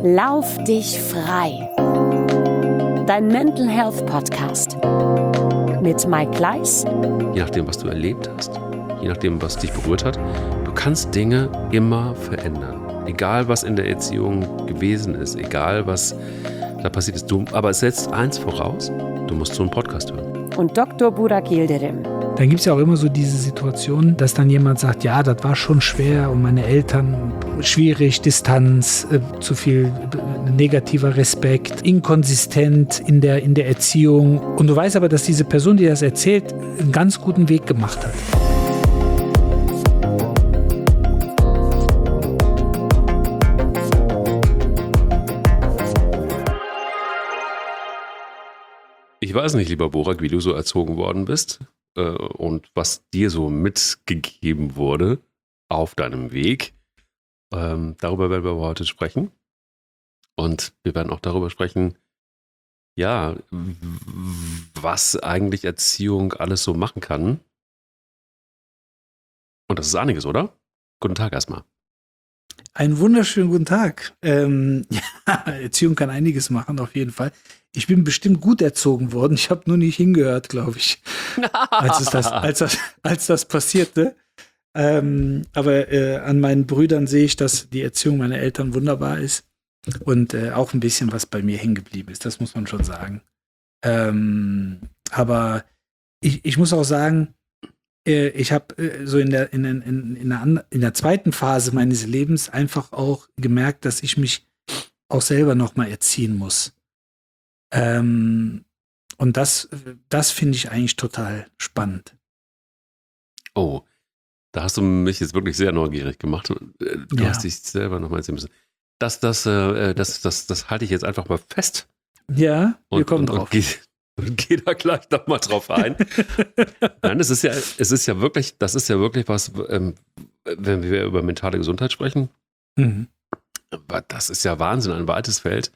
Lauf dich frei. Dein Mental Health Podcast mit Mike Kleiss. Je nachdem, was du erlebt hast, je nachdem, was dich berührt hat, du kannst Dinge immer verändern. Egal, was in der Erziehung gewesen ist, egal, was da passiert ist. Aber es setzt eins voraus, du musst so einen Podcast hören. Und Dr. Burak Yildirim. Dann gibt es ja auch immer so diese Situation, dass dann jemand sagt, ja, das war schon schwer und meine Eltern, schwierig, Distanz, zu viel negativer Respekt, inkonsistent in der Erziehung. Und du weißt aber, dass diese Person, die das erzählt, einen ganz guten Weg gemacht hat. Ich weiß nicht, lieber Burak, wie du so erzogen worden bist und was dir so mitgegeben wurde auf deinem Weg. Darüber werden wir heute sprechen. Und wir werden auch darüber sprechen, ja, was eigentlich Erziehung alles so machen kann. Und das ist einiges, oder? Guten Tag erstmal. Einen wunderschönen guten Tag. Erziehung kann einiges machen, auf jeden Fall. Ich bin bestimmt gut erzogen worden. Ich habe nur nicht hingehört, glaube ich, als das passierte. Aber an meinen Brüdern sehe ich, dass die Erziehung meiner Eltern wunderbar ist und auch ein bisschen was bei mir hängen geblieben ist. Das muss man schon sagen. Aber ich muss auch sagen, ich habe so in der zweiten Phase meines Lebens einfach auch gemerkt, dass ich mich auch selber nochmal erziehen muss. Und das finde ich eigentlich total spannend. Oh, da hast du mich jetzt wirklich sehr neugierig gemacht. Du hast dich selber nochmal erziehen müssen. Das halte ich jetzt einfach mal fest. Ja, wir kommen drauf. Und geh da gleich nochmal drauf ein. Nein, das ist ja wirklich was, wenn wir über mentale Gesundheit sprechen. Mhm. Das ist ja Wahnsinn, ein weites Feld.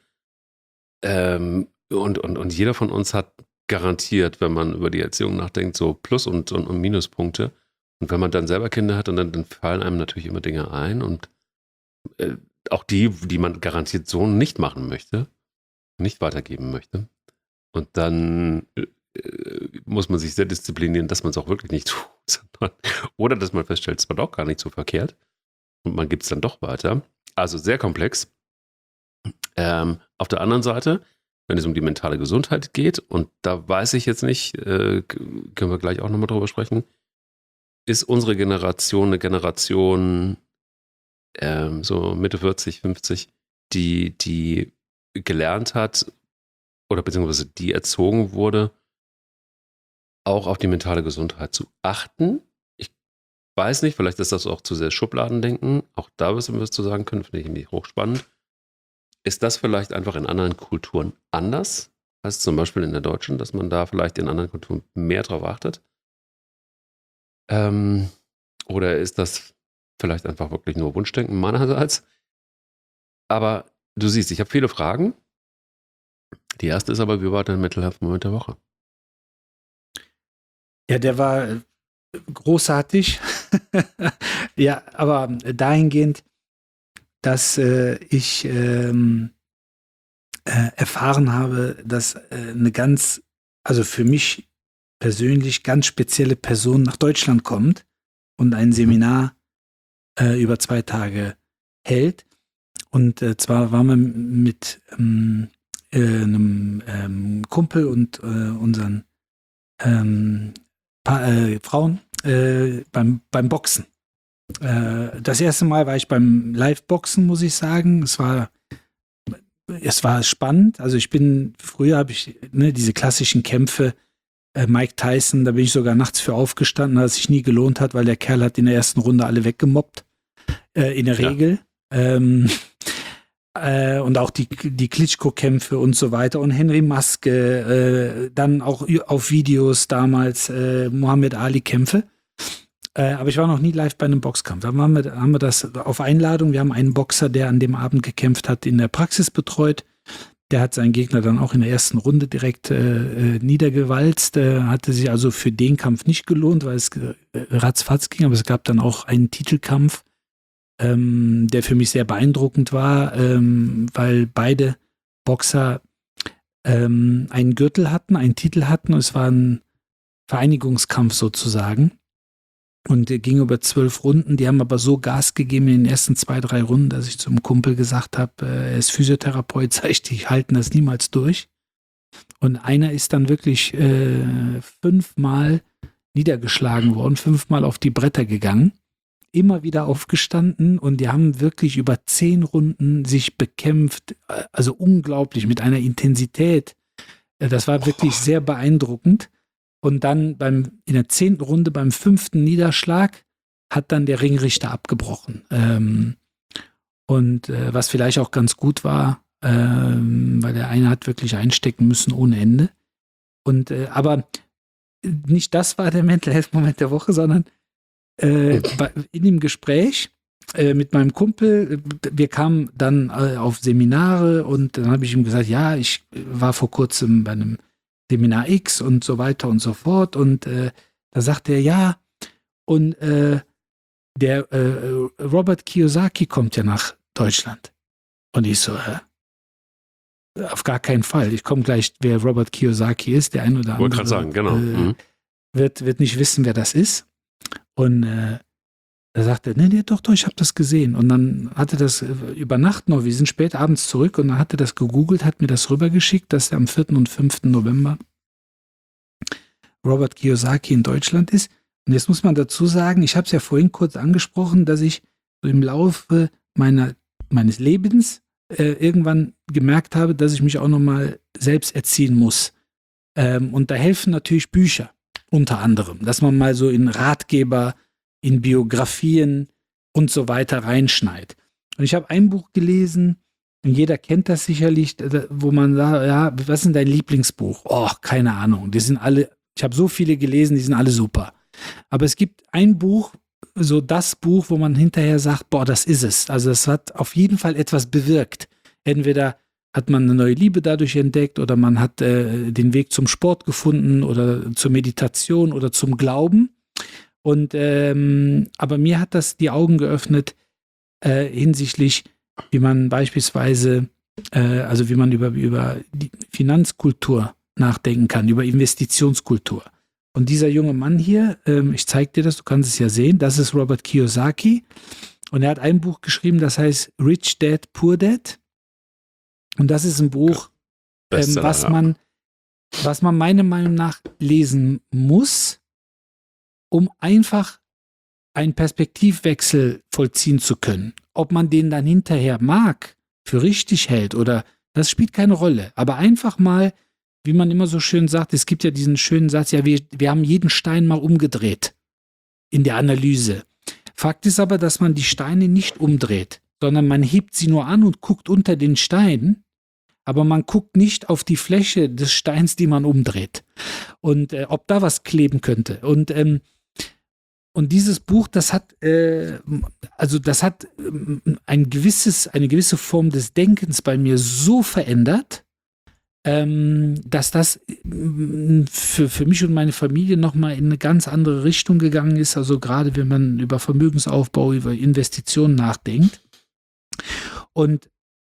Und jeder von uns hat garantiert, wenn man über die Erziehung nachdenkt, so Plus- und Minuspunkte. Und wenn man dann selber Kinder hat, und dann fallen einem natürlich immer Dinge ein. Und auch die man garantiert so nicht machen möchte, nicht weitergeben möchte. Und dann muss man sich sehr disziplinieren, dass man es auch wirklich nicht tut. Oder dass man feststellt, es war doch gar nicht so verkehrt. Und man gibt es dann doch weiter. Also sehr komplex. Auf der anderen Seite, wenn es um die mentale Gesundheit geht, und da weiß ich jetzt nicht, können wir gleich auch nochmal drüber sprechen, ist unsere Generation eine Generation so Mitte 40, 50, die gelernt hat, oder beziehungsweise die erzogen wurde, auch auf die mentale Gesundheit zu achten. Ich weiß nicht, vielleicht ist das auch zu sehr Schubladendenken. Auch da wirst du was zu sagen können, finde ich nämlich hochspannend. Ist das vielleicht einfach in anderen Kulturen anders, als zum Beispiel in der deutschen, dass man da vielleicht in anderen Kulturen mehr drauf achtet? Oder ist das vielleicht einfach wirklich nur Wunschdenken meinerseits? Aber du siehst, ich habe viele Fragen. Die erste ist aber, wie war dein Mental Health Moment der Woche? Ja, der war großartig. Ja, aber dahingehend, dass ich erfahren habe, dass also für mich persönlich ganz spezielle Person nach Deutschland kommt und ein Seminar über 2 Tage hält. Und zwar waren wir mit einem Kumpel und unseren Frauen beim Boxen. Das erste Mal war ich beim Live-Boxen, muss ich sagen. Es war spannend. Also früher habe ich diese klassischen Kämpfe, Mike Tyson, da bin ich sogar nachts für aufgestanden, dass es sich nie gelohnt hat, weil der Kerl hat in der ersten Runde alle weggemobbt. In der Regel. Und auch die Klitschko-Kämpfe und so weiter und Henry Maske, dann auch auf Videos damals Muhammad Ali-Kämpfe. Aber ich war noch nie live bei einem Boxkampf. Da haben wir das auf Einladung. Wir haben einen Boxer, der an dem Abend gekämpft hat, in der Praxis betreut. Der hat seinen Gegner dann auch in der ersten Runde direkt niedergewalzt. Hatte sich also für den Kampf nicht gelohnt, weil es ratzfatz ging. Aber es gab dann auch einen Titelkampf der für mich sehr beeindruckend war, weil beide Boxer einen Gürtel hatten, einen Titel hatten. Es war ein Vereinigungskampf sozusagen und ging über 12 Runden. Die haben aber so Gas gegeben in den ersten 2, 3 Runden, dass ich zum Kumpel gesagt habe, er ist Physiotherapeut, sag ich, die halten das niemals durch. Und einer ist dann wirklich 5-mal niedergeschlagen worden, 5-mal auf die Bretter gegangen, immer wieder aufgestanden und die haben wirklich über 10 Runden sich bekämpft, also unglaublich, mit einer Intensität. Das war wirklich sehr beeindruckend. Und dann in der 10. Runde, beim 5. Niederschlag, hat dann der Ringrichter abgebrochen. Was vielleicht auch ganz gut war, weil der eine hat wirklich einstecken müssen ohne Ende. Aber nicht das war der Mental Health Moment der Woche, sondern in dem Gespräch mit meinem Kumpel, wir kamen dann auf Seminare und dann habe ich ihm gesagt, ja, ich war vor kurzem bei einem Seminar X und so weiter und so fort und da sagte er, ja, und der Robert Kiyosaki kommt ja nach Deutschland. Und ich so, auf gar keinen Fall. Ich komme gleich, wer Robert Kiyosaki ist, der ein oder andere wollte gerade sagen, genau. Wird nicht wissen, wer das ist. Und da sagte er, nee, doch, ich habe das gesehen. Und dann hatte das über Nacht noch, wir sind spät abends zurück und dann hat er das gegoogelt, hat mir das rübergeschickt, dass er am 4. und 5. November Robert Kiyosaki in Deutschland ist. Und jetzt muss man dazu sagen, ich habe es ja vorhin kurz angesprochen, dass ich so im Laufe meines Lebens irgendwann gemerkt habe, dass ich mich auch nochmal selbst erziehen muss. Und da helfen natürlich Bücher, unter anderem, dass man mal so in Ratgeber, in Biografien und so weiter reinschneit. Und ich habe ein Buch gelesen, und jeder kennt das sicherlich, wo man sagt, ja, was ist denn dein Lieblingsbuch? Oh, keine Ahnung, die sind alle, ich habe so viele gelesen, die sind alle super. Aber es gibt ein Buch, so das Buch, wo man hinterher sagt, boah, das ist es. Also es hat auf jeden Fall etwas bewirkt. Entweder hat man eine neue Liebe dadurch entdeckt oder man hat den Weg zum Sport gefunden oder zur Meditation oder zum Glauben. Und aber mir hat das die Augen geöffnet hinsichtlich, wie man beispielsweise, also wie man über die Finanzkultur nachdenken kann, über Investitionskultur. Und dieser junge Mann hier, ich zeige dir das, du kannst es ja sehen, das ist Robert Kiyosaki. Und er hat ein Buch geschrieben, das heißt Rich Dad, Poor Dad. Und das ist ein Buch, was man meiner Meinung nach lesen muss, um einfach einen Perspektivwechsel vollziehen zu können. Ob man den dann hinterher mag, für richtig hält oder das spielt keine Rolle. Aber einfach mal, wie man immer so schön sagt, es gibt ja diesen schönen Satz, ja, wir haben jeden Stein mal umgedreht in der Analyse. Fakt ist aber, dass man die Steine nicht umdreht, sondern man hebt sie nur an und guckt unter den Stein, aber man guckt nicht auf die Fläche des Steins, die man umdreht. Und ob da was kleben könnte. Und dieses Buch, das hat eine gewisse Form des Denkens bei mir so verändert, dass das für mich und meine Familie nochmal in eine ganz andere Richtung gegangen ist. Also gerade wenn man über Vermögensaufbau, über Investitionen nachdenkt. Und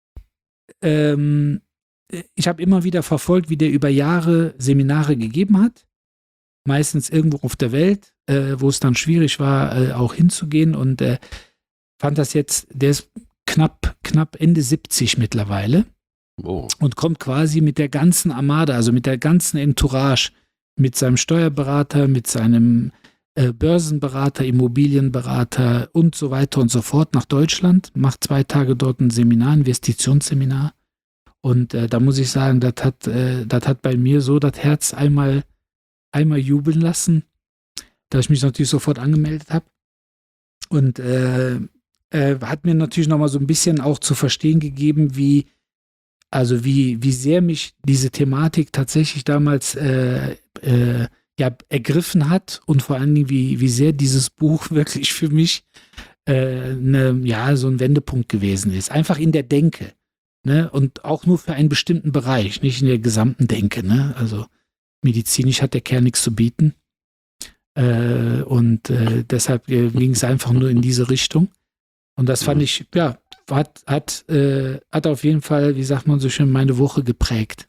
ich habe immer wieder verfolgt, wie der über Jahre Seminare gegeben hat. Meistens irgendwo auf der Welt, wo es dann schwierig war, auch hinzugehen. Und fand das jetzt, der ist knapp Ende 70 mittlerweile. Oh. Und kommt quasi mit der ganzen Armada, also mit der ganzen Entourage, mit seinem Steuerberater, mit seinem Börsenberater, Immobilienberater und so weiter und so fort nach Deutschland, macht 2 Tage dort ein Seminar, Investitionsseminar. Und da muss ich sagen, das hat bei mir so das Herz einmal jubeln lassen, dass ich mich natürlich sofort angemeldet habe. Und hat mir natürlich nochmal so ein bisschen auch zu verstehen gegeben, wie sehr mich diese Thematik tatsächlich damals ergriffen hat und vor allen Dingen, wie sehr dieses Buch wirklich für mich so ein Wendepunkt gewesen ist. Einfach in der Denke. Ne? Und auch nur für einen bestimmten Bereich, nicht in der gesamten Denke. Ne? Also medizinisch hat der Kerl nichts zu bieten. Deshalb ging es einfach nur in diese Richtung. Und das fand ich, ja, hat auf jeden Fall, wie sagt man so schön, meine Woche geprägt.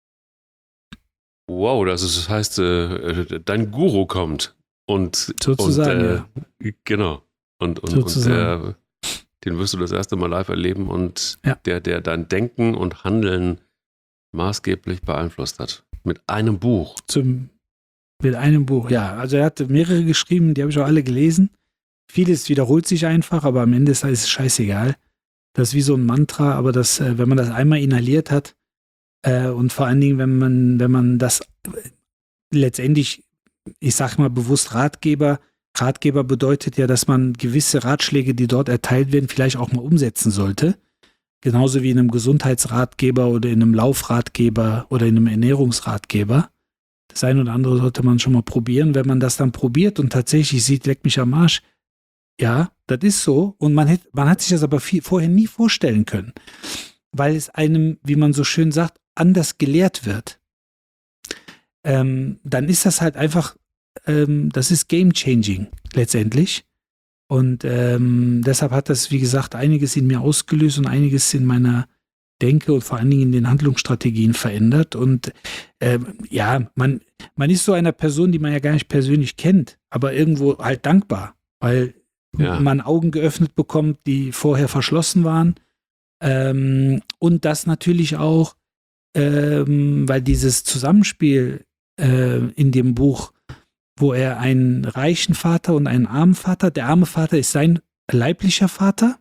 Wow, das heißt, dein Guru kommt und Sozusagen, genau. Und Sozusagen. den wirst du das erste Mal live erleben und Ja. der dein Denken und Handeln maßgeblich beeinflusst hat. Mit einem Buch. Mit einem Buch, ja. Also er hatte mehrere geschrieben, die habe ich auch alle gelesen. Vieles wiederholt sich einfach, aber am Ende ist es scheißegal. Das ist wie so ein Mantra, aber wenn man das einmal inhaliert hat, und vor allen Dingen, wenn man das letztendlich, ich sag mal bewusst Ratgeber bedeutet ja, dass man gewisse Ratschläge, die dort erteilt werden, vielleicht auch mal umsetzen sollte. Genauso wie in einem Gesundheitsratgeber oder in einem Laufratgeber oder in einem Ernährungsratgeber. Das eine oder andere sollte man schon mal probieren. Wenn man das dann probiert und tatsächlich sieht, leck mich am Arsch, ja, das ist so. Und man hat sich das aber vorher nie vorstellen können, weil es einem, wie man so schön sagt, anders gelehrt wird. Dann ist das halt einfach, das ist game-changing letztendlich. Und deshalb hat das, wie gesagt, einiges in mir ausgelöst und einiges in meiner Denke und vor allen Dingen in den Handlungsstrategien verändert. Und ja, man ist so einer Person, die man ja gar nicht persönlich kennt, aber irgendwo halt dankbar, weil man Augen geöffnet bekommt, die vorher verschlossen waren. Und das natürlich auch, weil dieses Zusammenspiel in dem Buch, wo er einen reichen Vater und einen armen Vater, der arme Vater ist sein leiblicher Vater,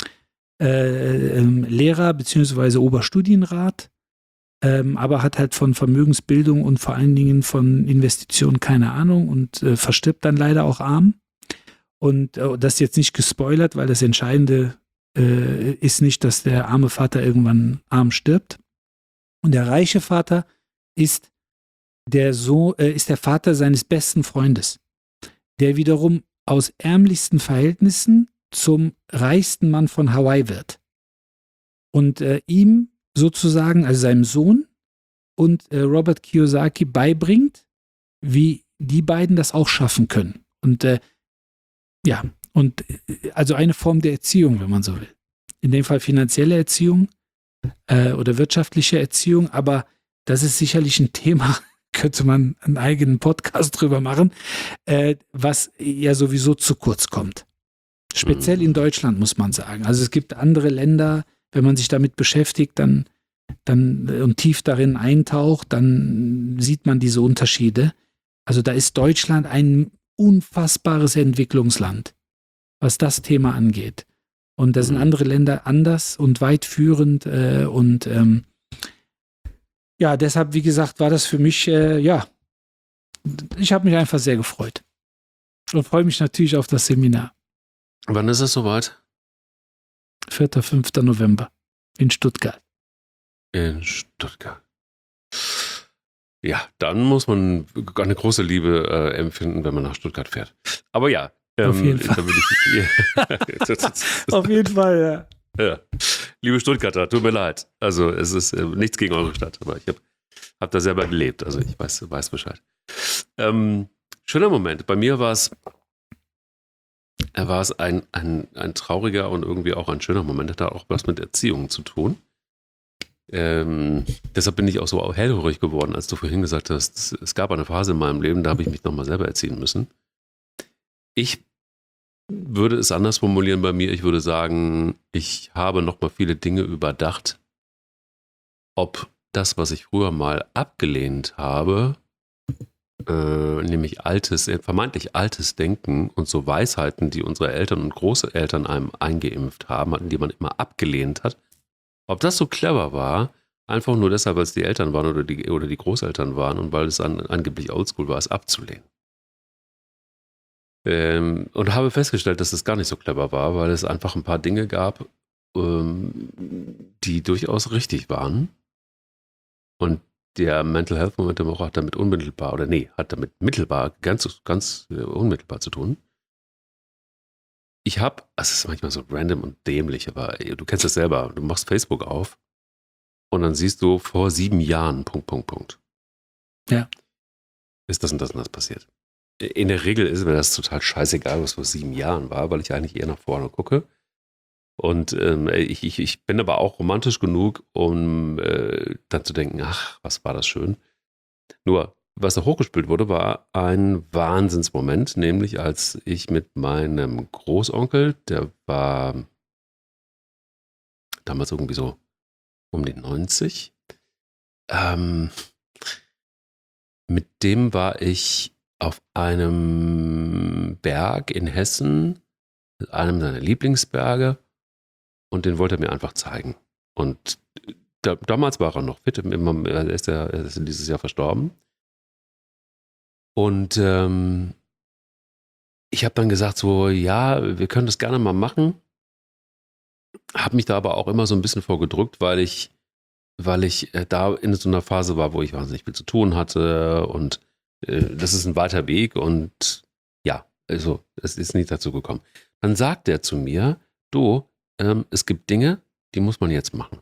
Lehrer bzw. Oberstudienrat, aber hat halt von Vermögensbildung und vor allen Dingen von Investitionen keine Ahnung und verstirbt dann leider auch arm. Und das ist jetzt nicht gespoilert, weil das Entscheidende ist nicht, dass der arme Vater irgendwann arm stirbt. Und der reiche Vater ist der Vater seines besten Freundes, der wiederum aus ärmlichsten Verhältnissen zum reichsten Mann von Hawaii wird. Und ihm sozusagen, also seinem Sohn und Robert Kiyosaki beibringt, wie die beiden das auch schaffen können. Und also eine Form der Erziehung, wenn man so will. In dem Fall finanzielle Erziehung oder wirtschaftliche Erziehung, aber das ist sicherlich ein Thema, könnte man einen eigenen Podcast drüber machen, was ja sowieso zu kurz kommt. Speziell in Deutschland, muss man sagen. Also es gibt andere Länder, wenn man sich damit beschäftigt, dann und tief darin eintaucht, dann sieht man diese Unterschiede. Also da ist Deutschland ein unfassbares Entwicklungsland, was das Thema angeht. Und da sind andere Länder anders und weit führend deshalb, wie gesagt, war das für mich, ich habe mich einfach sehr gefreut und freue mich natürlich auf das Seminar. Wann ist es soweit? 4. 5. November in Stuttgart. In Stuttgart. Ja, dann muss man eine große Liebe empfinden, wenn man nach Stuttgart fährt. Aber ja. Auf jeden Fall. Auf jeden Fall, ja. Liebe Stuttgarter, tut mir leid. Also es ist nichts gegen eure Stadt, aber ich hab da selber gelebt. Also ich weiß Bescheid. Schöner Moment. Bei mir war es ein trauriger und irgendwie auch ein schöner Moment. Hat auch was mit Erziehung zu tun. Deshalb bin ich auch so hellhörig geworden, als du vorhin gesagt hast, es gab eine Phase in meinem Leben, da habe ich mich nochmal selber erziehen müssen. Ich würde es anders formulieren bei mir. Ich würde sagen, ich habe nochmal viele Dinge überdacht, ob das, was ich früher mal abgelehnt habe, nämlich vermeintlich altes Denken und so Weisheiten, die unsere Eltern und Großeltern einem eingeimpft haben, die man immer abgelehnt hat, ob das so clever war, einfach nur deshalb, weil es die Eltern waren oder die Großeltern waren und weil es angeblich oldschool war, es abzulehnen. Und habe festgestellt, dass es gar nicht so clever war, weil es einfach ein paar Dinge gab, die durchaus richtig waren. Und der Mental Health Moment der Woche hat damit mittelbar, ganz unmittelbar zu tun. Es ist manchmal so random und dämlich, aber du kennst das selber. Du machst Facebook auf und dann siehst du vor 7 Jahren, .. Ja. Ist das und das und das passiert. In der Regel ist mir das total scheißegal, was vor 7 Jahren war, weil ich eigentlich eher nach vorne gucke. Und ich bin aber auch romantisch genug, um dann zu denken, ach, was war das schön. Nur, was da hochgespült wurde, war ein Wahnsinnsmoment, nämlich als ich mit meinem Großonkel, der war damals irgendwie so um die 90, mit dem war ich auf einem Berg in Hessen, einem seiner Lieblingsberge, und den wollte er mir einfach zeigen. Und damals war er noch fit, er ist dieses Jahr verstorben. Und ich habe dann gesagt so, ja, wir können das gerne mal machen. Habe mich da aber auch immer so ein bisschen vorgedrückt, weil ich da in so einer Phase war, wo ich wahnsinnig viel zu tun hatte, und das ist ein weiter Weg, und ja, also es ist nicht dazu gekommen. Dann sagt er zu mir, du, es gibt Dinge, die muss man jetzt machen.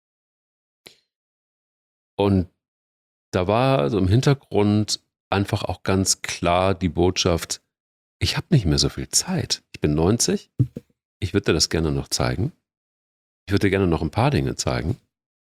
Und da war so im Hintergrund einfach auch ganz klar die Botschaft, ich habe nicht mehr so viel Zeit. Ich bin 90, ich würde dir das gerne noch zeigen. Ich würde dir gerne noch ein paar Dinge zeigen.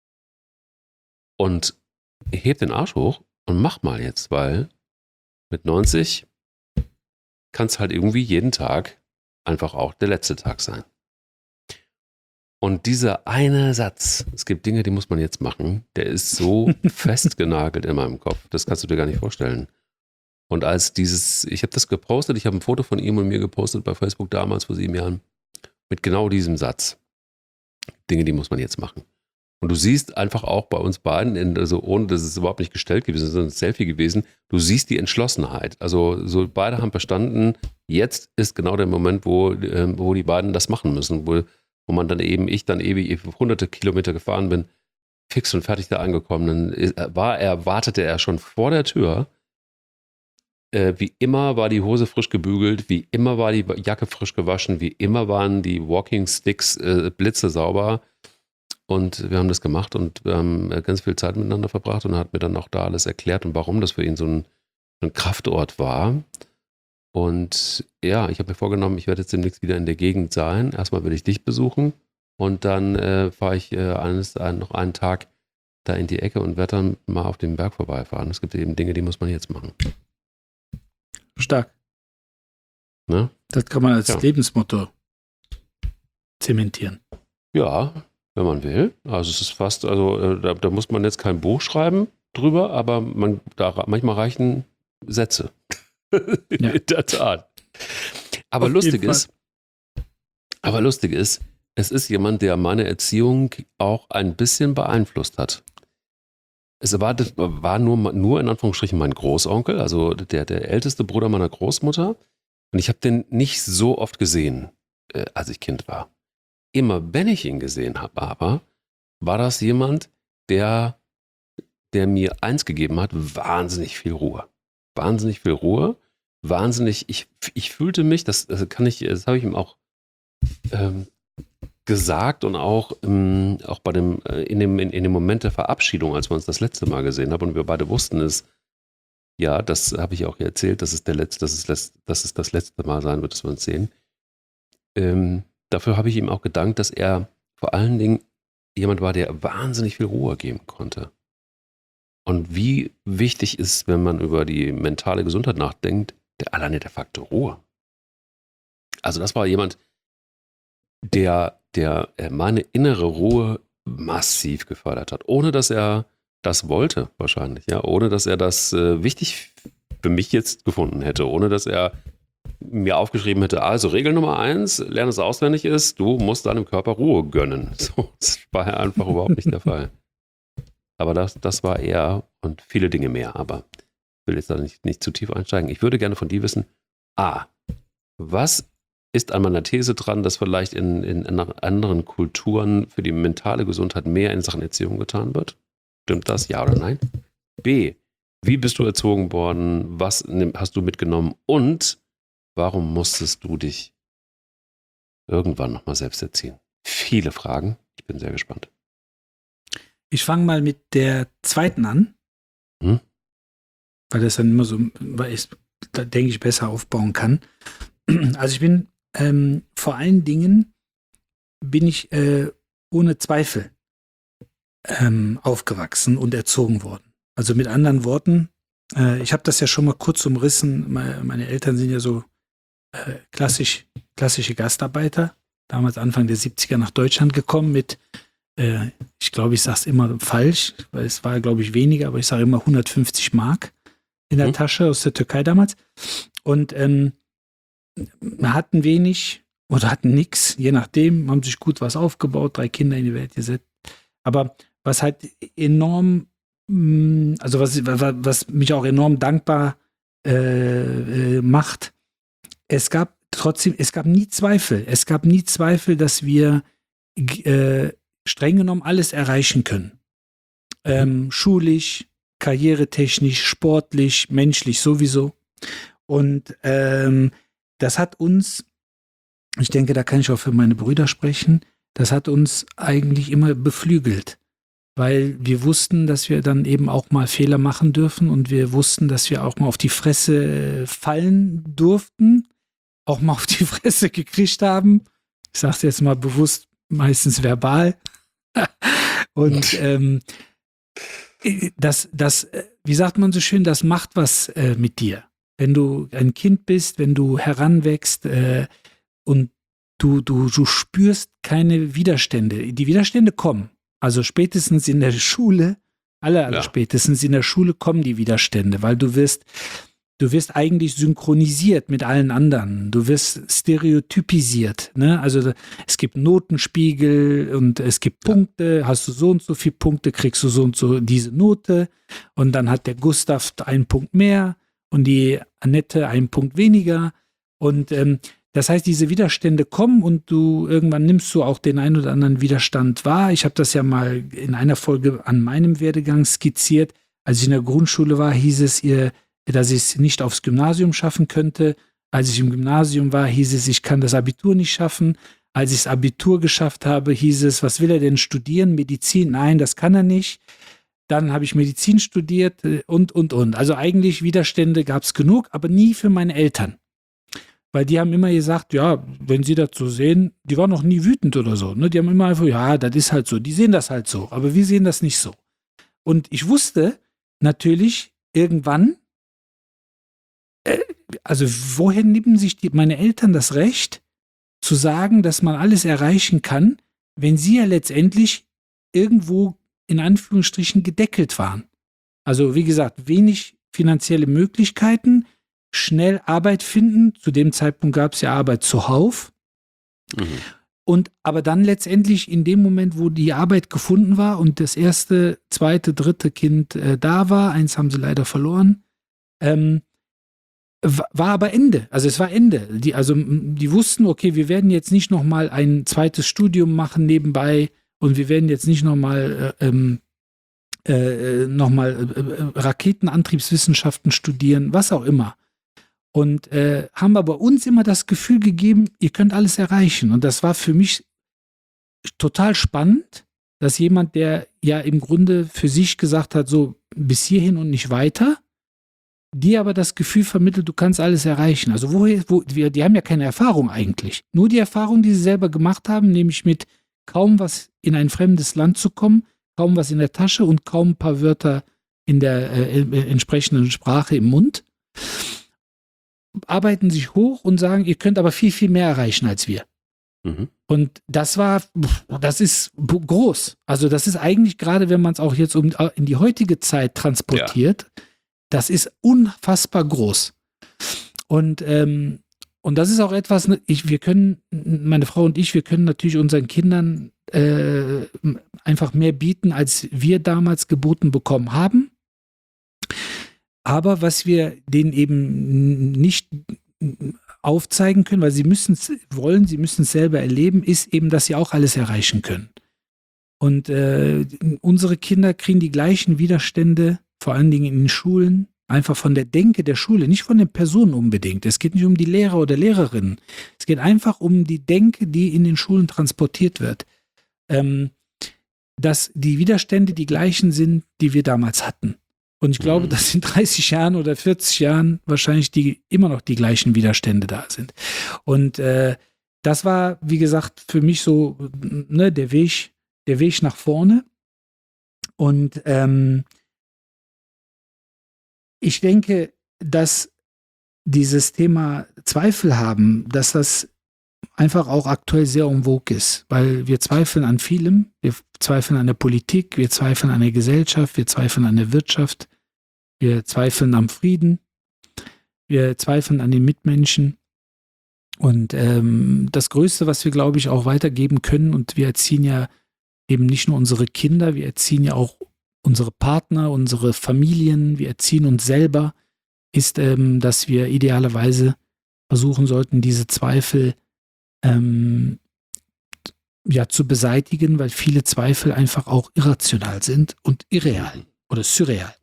Und heb den Arsch hoch und mach mal jetzt, weil mit 90 kann es halt irgendwie jeden Tag einfach auch der letzte Tag sein. Und dieser eine Satz, es gibt Dinge, die muss man jetzt machen, der ist so festgenagelt in meinem Kopf, das kannst du dir gar nicht vorstellen. Und als ich habe das gepostet, ich habe ein Foto von ihm und mir gepostet bei Facebook damals vor 7 Jahren, mit genau diesem Satz. Dinge, die muss man jetzt machen. Und du siehst einfach auch bei uns beiden, also ohne dass es überhaupt nicht gestellt gewesen ist, sondern ein Selfie gewesen, du siehst die Entschlossenheit. Also so beide haben verstanden, jetzt ist genau der Moment, wo die beiden das machen müssen, wo man dann eben, ich dann ewig hunderte Kilometer gefahren bin, fix und fertig da angekommen. Dann wartete er schon vor der Tür. Wie immer war die Hose frisch gebügelt, wie immer war die Jacke frisch gewaschen, wie immer waren die Walking Sticks blitzesauber. Und wir haben das gemacht und wir haben ganz viel Zeit miteinander verbracht, und er hat mir dann auch da alles erklärt und warum das für ihn so ein Kraftort war. Und ja, ich habe mir vorgenommen, ich werde jetzt demnächst wieder in der Gegend sein. Erstmal will ich dich besuchen, und dann fahre ich noch einen Tag da in die Ecke und werde dann mal auf dem Berg vorbeifahren. Es gibt eben Dinge, die muss man jetzt machen. Stark. Ne? Das kann man als Lebensmotto zementieren. Ja, wenn man will. Also es ist fast, da muss man jetzt kein Buch schreiben drüber, aber manchmal reichen Sätze. Ja. In der Tat. Aber lustig ist, es ist jemand, der meine Erziehung auch ein bisschen beeinflusst hat. Es war nur in Anführungsstrichen mein Großonkel, also der älteste Bruder meiner Großmutter. Und ich habe den nicht so oft gesehen, als ich Kind war. Immer wenn ich ihn gesehen habe, aber war das jemand, der mir eins gegeben hat: wahnsinnig viel Ruhe. Wahnsinnig viel Ruhe. Ich fühlte mich, das habe ich ihm auch gesagt, und auch bei in dem Moment der Verabschiedung, als wir uns das letzte Mal gesehen haben und wir beide wussten es, ja, das habe ich auch erzählt, dass es das letzte Mal sein wird, dass wir uns sehen. Dafür habe ich ihm auch gedankt, dass er vor allen Dingen jemand war, der wahnsinnig viel Ruhe geben konnte. Und wie wichtig ist, wenn man über die mentale Gesundheit nachdenkt, alleine der Faktor Ruhe. Also das war jemand, der meine innere Ruhe massiv gefördert hat, ohne dass er das wollte wahrscheinlich, ja, ohne dass er das wichtig für mich jetzt gefunden hätte, ohne dass er mir aufgeschrieben hätte, also Regel Nummer 1, lerne es auswendig ist, du musst deinem Körper Ruhe gönnen. So, das war ja einfach überhaupt nicht der Fall. Aber das war er und viele Dinge mehr, aber ich will jetzt da nicht zu tief einsteigen. Ich würde gerne von dir wissen, was ist an meiner These dran, dass vielleicht in anderen Kulturen für die mentale Gesundheit mehr in Sachen Erziehung getan wird? Stimmt das, ja oder nein? B, wie bist du erzogen worden? Was hast du mitgenommen? Und warum musstest du dich irgendwann nochmal selbst erziehen? Viele Fragen. Ich bin sehr gespannt. Ich fange mal mit der zweiten an. Weil das dann immer so, weil ich da denke ich besser aufbauen kann. Also ich bin vor allen Dingen bin ich ohne Zweifel aufgewachsen und erzogen worden. Also mit anderen Worten, ich habe das ja schon mal kurz umrissen, meine Eltern sind ja so klassische Gastarbeiter, damals Anfang der 70er nach Deutschland gekommen mit, ich glaube, ich sage es immer falsch, weil es war, glaube ich, weniger, aber ich sage immer 150 Mark in der Tasche aus der Türkei damals. Und wir hatten wenig oder hatten nichts, je nachdem, haben sich gut was aufgebaut, 3 Kinder in die Welt gesetzt. Aber was halt enorm, also was mich auch enorm dankbar macht, es gab nie Zweifel. Es gab nie Zweifel, dass wir streng genommen alles erreichen können. Schulisch, karrieretechnisch, sportlich, menschlich sowieso. Und das hat uns, ich denke, da kann ich auch für meine Brüder sprechen, das hat uns eigentlich immer beflügelt. Weil wir wussten, dass wir dann eben auch mal Fehler machen dürfen und wir wussten, dass wir auch mal auf die Fresse fallen durften, auch mal auf die Fresse gekriegt haben. Ich sage es jetzt mal bewusst, meistens verbal. Und wie sagt man so schön, das macht was mit dir. Wenn du ein Kind bist, wenn du heranwächst und du spürst keine Widerstände. Die Widerstände kommen. Also spätestens in der Schule, spätestens in der Schule kommen die Widerstände, weil du wirst eigentlich synchronisiert mit allen anderen. Du wirst stereotypisiert. Ne? Also es gibt Notenspiegel und es gibt Punkte. Hast du so und so viele Punkte, kriegst du so und so diese Note. Und dann hat der Gustav 1 Punkt mehr und die Annette 1 Punkt weniger. Und das heißt, diese Widerstände kommen und irgendwann nimmst du auch den einen oder anderen Widerstand wahr. Ich habe das ja mal in einer Folge an meinem Werdegang skizziert. Als ich in der Grundschule war, hieß es dass ich es nicht aufs Gymnasium schaffen könnte. Als ich im Gymnasium war, hieß es, ich kann das Abitur nicht schaffen. Als ich das Abitur geschafft habe, hieß es, was will er denn studieren? Medizin? Nein, das kann er nicht. Dann habe ich Medizin studiert und. Also eigentlich Widerstände gab es genug, aber nie für meine Eltern. Weil die haben immer gesagt, ja, wenn sie das so sehen, die waren noch nie wütend oder so. Ne? Die haben immer einfach, ja, das ist halt so. Die sehen das halt so, aber wir sehen das nicht so. Und ich wusste natürlich irgendwann, also woher nehmen sich meine Eltern das Recht, zu sagen, dass man alles erreichen kann, wenn sie ja letztendlich irgendwo in Anführungsstrichen gedeckelt waren. Also wie gesagt, wenig finanzielle Möglichkeiten, schnell Arbeit finden. Zu dem Zeitpunkt gab es ja Arbeit zuhauf. Aber dann letztendlich in dem Moment, wo die Arbeit gefunden war und das erste, zweite, dritte Kind da war, eins haben sie leider verloren, war aber Ende. Also es war Ende. Die wussten, okay, wir werden jetzt nicht nochmal ein zweites Studium machen nebenbei und wir werden jetzt nicht nochmal Raketenantriebswissenschaften studieren, was auch immer. Und haben aber uns immer das Gefühl gegeben, ihr könnt alles erreichen. Und das war für mich total spannend, dass jemand, der ja im Grunde für sich gesagt hat, so bis hierhin und nicht weiter, dir aber das Gefühl vermittelt, du kannst alles erreichen. Also die haben ja keine Erfahrung eigentlich. Nur die Erfahrung, die sie selber gemacht haben, nämlich mit kaum was in ein fremdes Land zu kommen, kaum was in der Tasche und kaum ein paar Wörter in der entsprechenden Sprache im Mund, arbeiten sich hoch und sagen, ihr könnt aber viel, viel mehr erreichen als wir. Und das ist groß. Also das ist eigentlich, gerade wenn man es auch jetzt in die heutige Zeit transportiert, das ist unfassbar groß. Und das ist auch etwas, meine Frau und ich, wir können natürlich unseren Kindern einfach mehr bieten, als wir damals geboten bekommen haben. Aber was wir denen eben nicht aufzeigen können, weil sie müssen es selber erleben, ist eben, dass sie auch alles erreichen können. Und unsere Kinder kriegen die gleichen Widerstände, vor allen Dingen in den Schulen, einfach von der Denke der Schule, nicht von den Personen unbedingt. Es geht nicht um die Lehrer oder Lehrerinnen. Es geht einfach um die Denke, die in den Schulen transportiert wird. Dass die Widerstände die gleichen sind, die wir damals hatten. Und ich glaube, dass in 30 Jahren oder 40 Jahren wahrscheinlich immer noch die gleichen Widerstände da sind. Und das war, wie gesagt, für mich so ne, der Weg nach vorne. Und ich denke, dass dieses Thema Zweifel haben, dass das einfach auch aktuell sehr en vogue ist, weil wir zweifeln an vielem. Wir zweifeln an der Politik, wir zweifeln an der Gesellschaft, wir zweifeln an der Wirtschaft, wir zweifeln am Frieden, wir zweifeln an den Mitmenschen. Und das Größte, was wir, glaube ich, auch weitergeben können, und wir erziehen ja eben nicht nur unsere Kinder, wir erziehen ja auch unsere Partner, unsere Familien, wir erziehen uns selber, ist, dass wir idealerweise versuchen sollten, diese Zweifel zu beseitigen, weil viele Zweifel einfach auch irrational sind und irreal oder surreal.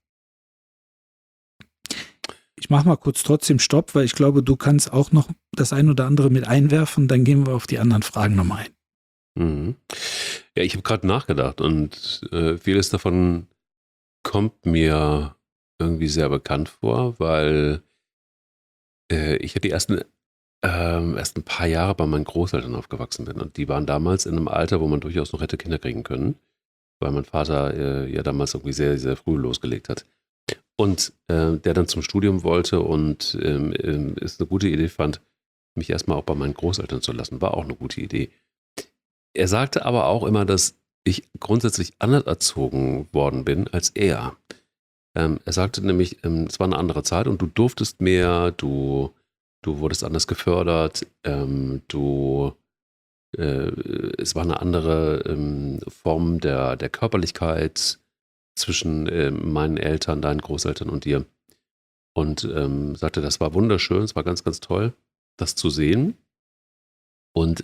Ich mache mal kurz trotzdem Stopp, weil ich glaube, du kannst auch noch das ein oder andere mit einwerfen, dann gehen wir auf die anderen Fragen nochmal ein. Mhm. Ja, ich habe gerade nachgedacht und vieles davon kommt mir irgendwie sehr bekannt vor, weil ich ja die ersten paar Jahre bei meinen Großeltern aufgewachsen bin und die waren damals in einem Alter, wo man durchaus noch hätte Kinder kriegen können, weil mein Vater ja damals irgendwie sehr, sehr früh losgelegt hat. Und der dann zum Studium wollte und es eine gute Idee fand, mich erstmal auch bei meinen Großeltern zu lassen. War auch eine gute Idee. Er sagte aber auch immer, dass ich grundsätzlich anders erzogen worden bin als er. Er sagte nämlich, es war eine andere Zeit und du durftest mehr, du wurdest anders gefördert, es war eine andere Form der Körperlichkeit zwischen meinen Eltern, deinen Großeltern und dir. Und sagte, das war wunderschön, es war ganz, ganz toll, das zu sehen. Und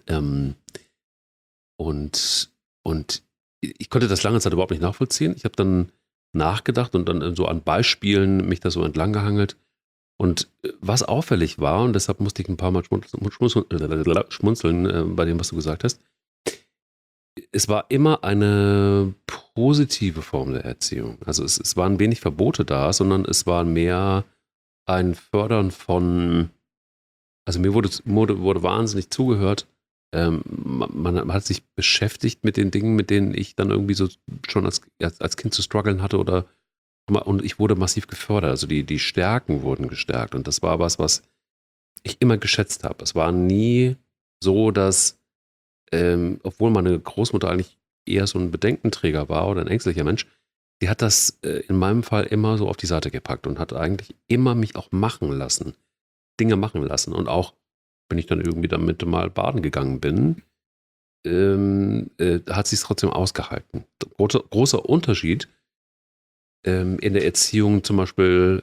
ich konnte das lange Zeit überhaupt nicht nachvollziehen. Ich habe dann nachgedacht und dann so an Beispielen mich da so entlang gehangelt. Und was auffällig war, und deshalb musste ich ein paar Mal schmunzeln bei dem, was du gesagt hast, es war immer eine positive Form der Erziehung. Also es waren wenig Verbote da, sondern es war mehr ein Fördern von, also mir wurde wahnsinnig zugehört. Man hat sich beschäftigt mit den Dingen, mit denen ich dann irgendwie so schon als Kind zu strugglen hatte und ich wurde massiv gefördert. Also die Stärken wurden gestärkt und das war was ich immer geschätzt habe. Es war nie so, dass obwohl meine Großmutter eigentlich eher so ein Bedenkenträger war oder ein ängstlicher Mensch, die hat das in meinem Fall immer so auf die Seite gepackt und hat eigentlich immer mich auch Dinge machen lassen. Und auch, wenn ich dann irgendwie damit mal baden gegangen bin, hat sie es trotzdem ausgehalten. Großer Unterschied in der Erziehung zum Beispiel,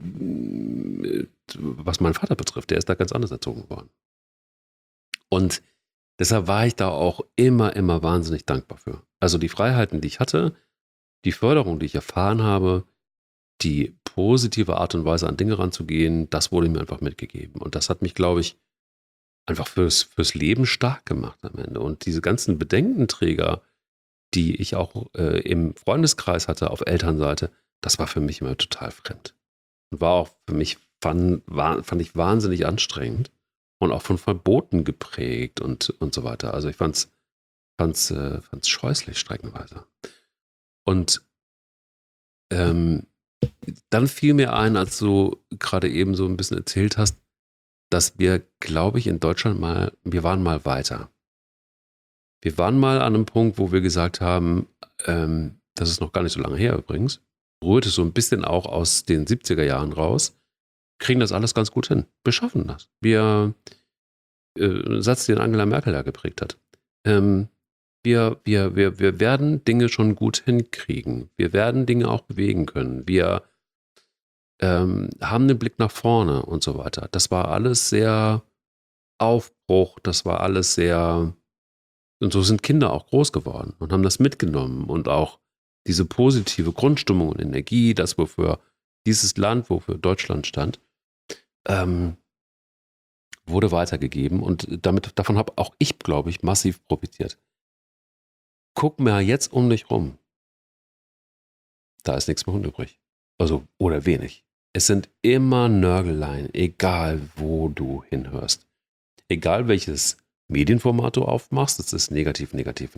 was meinen Vater betrifft, der ist da ganz anders erzogen worden. Und deshalb war ich da auch immer wahnsinnig dankbar für. Also die Freiheiten, die ich hatte, die Förderung, die ich erfahren habe, die positive Art und Weise an Dinge ranzugehen, das wurde mir einfach mitgegeben. Und das hat mich, glaube ich, einfach fürs Leben stark gemacht am Ende. Und diese ganzen Bedenkenträger, die ich auch im Freundeskreis hatte auf Elternseite, das war für mich immer total fremd. Und war auch für mich, fand ich wahnsinnig anstrengend und auch von Verboten geprägt und so weiter. Also ich fand's scheußlich streckenweise. Und dann fiel mir ein, als du gerade eben so ein bisschen erzählt hast, dass wir, glaube ich, in Deutschland wir waren mal weiter. Wir waren mal an einem Punkt, wo wir gesagt haben, das ist noch gar nicht so lange her übrigens, rührte so ein bisschen auch aus den 70er Jahren raus, kriegen das alles ganz gut hin. Wir schaffen das. Ein Satz, den Angela Merkel da geprägt hat. Wir werden Dinge schon gut hinkriegen. Wir werden Dinge auch bewegen können. Wir haben den Blick nach vorne und so weiter. Das war alles sehr Aufbruch, das war alles sehr, und so sind Kinder auch groß geworden und haben das mitgenommen und auch diese positive Grundstimmung und Energie, das wofür dieses Land, wofür Deutschland stand, wurde weitergegeben und davon habe auch ich, glaube ich, massiv profitiert. Guck mal jetzt um dich rum. Da ist nichts mehr übrig. Also, oder wenig. Es sind immer Nörgeleien, egal wo du hinhörst. Egal welches Medienformat du aufmachst, das ist negativ.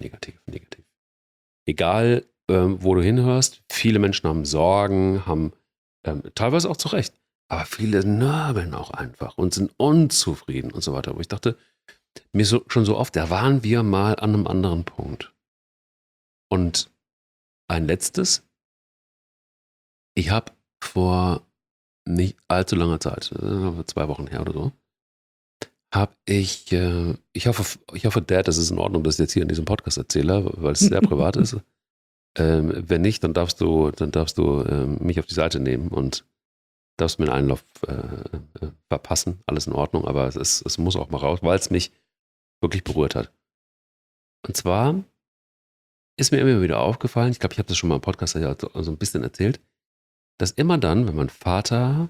Egal, wo du hinhörst, viele Menschen haben Sorgen, haben teilweise auch zu Recht, aber viele nörgeln auch einfach und sind unzufrieden und so weiter. Aber ich dachte, mir schon so oft, da waren wir mal an einem anderen Punkt. Und ein letztes, ich habe vor nicht allzu langer Zeit, 2 Wochen her oder so, habe ich hoffe, Dad, das ist in Ordnung, dass ich jetzt hier in diesem Podcast erzähle, weil es sehr privat ist. Wenn nicht, dann darfst du mich auf die Seite nehmen und darfst mir einen Einlauf verpassen. Alles in Ordnung, aber es muss auch mal raus, weil es mich wirklich berührt hat. Und zwar ist mir immer wieder aufgefallen, ich glaube, ich habe das schon mal im Podcast ja so ein bisschen erzählt, dass immer dann, wenn mein Vater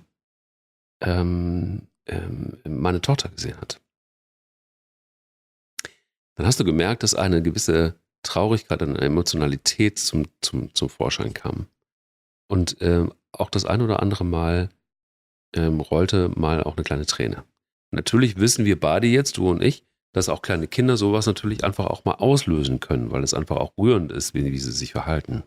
meine Tochter gesehen hat, dann hast du gemerkt, dass eine gewisse Traurigkeit, eine Emotionalität zum Vorschein kam. Und auch das ein oder andere Mal rollte mal auch eine kleine Träne. Natürlich wissen wir beide jetzt, du und ich, dass auch kleine Kinder sowas natürlich einfach auch mal auslösen können, weil es einfach auch rührend ist, wie sie sich verhalten.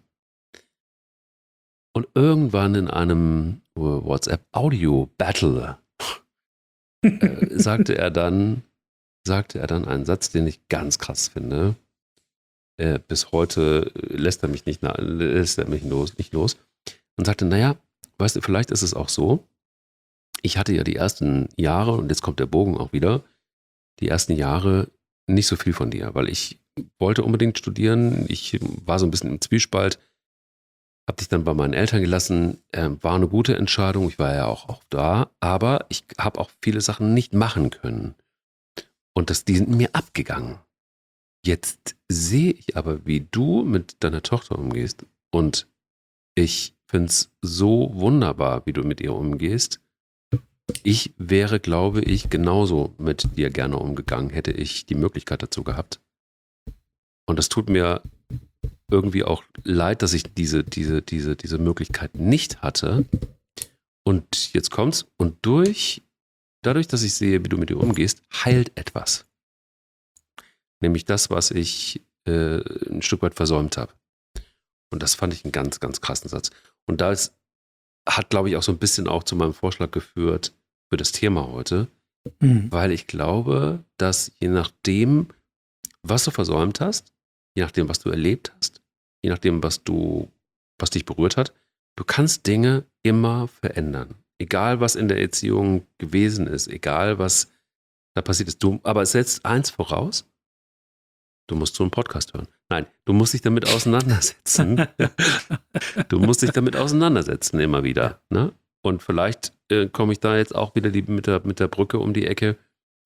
Und irgendwann in einem WhatsApp-Audio-Battle sagte er dann einen Satz, den ich ganz krass finde. Bis heute lässt er mich nicht los. Und sagte, naja, weißt du, vielleicht ist es auch so, ich hatte ja die ersten Jahre, und jetzt kommt der Bogen auch wieder, die ersten Jahre nicht so viel von dir, weil ich wollte unbedingt studieren, ich war so ein bisschen im Zwiespalt, habe dich dann bei meinen Eltern gelassen, war eine gute Entscheidung, ich war ja auch da, aber ich habe auch viele Sachen nicht machen können. Und die sind mir abgegangen. Jetzt sehe ich aber, wie du mit deiner Tochter umgehst, und ich finde es so wunderbar, wie du mit ihr umgehst. Ich wäre, glaube ich, genauso mit dir gerne umgegangen, hätte ich die Möglichkeit dazu gehabt. Und das tut mir irgendwie auch leid, dass ich diese Möglichkeit nicht hatte. Und jetzt kommt's. Und dadurch, dass ich sehe, wie du mit ihr umgehst, heilt etwas. Nämlich das, was ich ein Stück weit versäumt habe. Und das fand ich einen ganz, ganz krassen Satz. Und das hat, glaube ich, auch so ein bisschen auch zu meinem Vorschlag geführt für das Thema heute, weil ich glaube, dass je nachdem, was du versäumt hast, je nachdem, was du erlebt hast, je nachdem, was dich berührt hat, du kannst Dinge immer verändern. Egal, was in der Erziehung gewesen ist, egal, was da passiert ist. Aber es setzt eins voraus, du musst so einen Podcast hören. Nein, du musst dich damit auseinandersetzen. Du musst dich damit auseinandersetzen immer wieder. Ne? Und vielleicht komme ich da jetzt auch wieder mit der Brücke um die Ecke,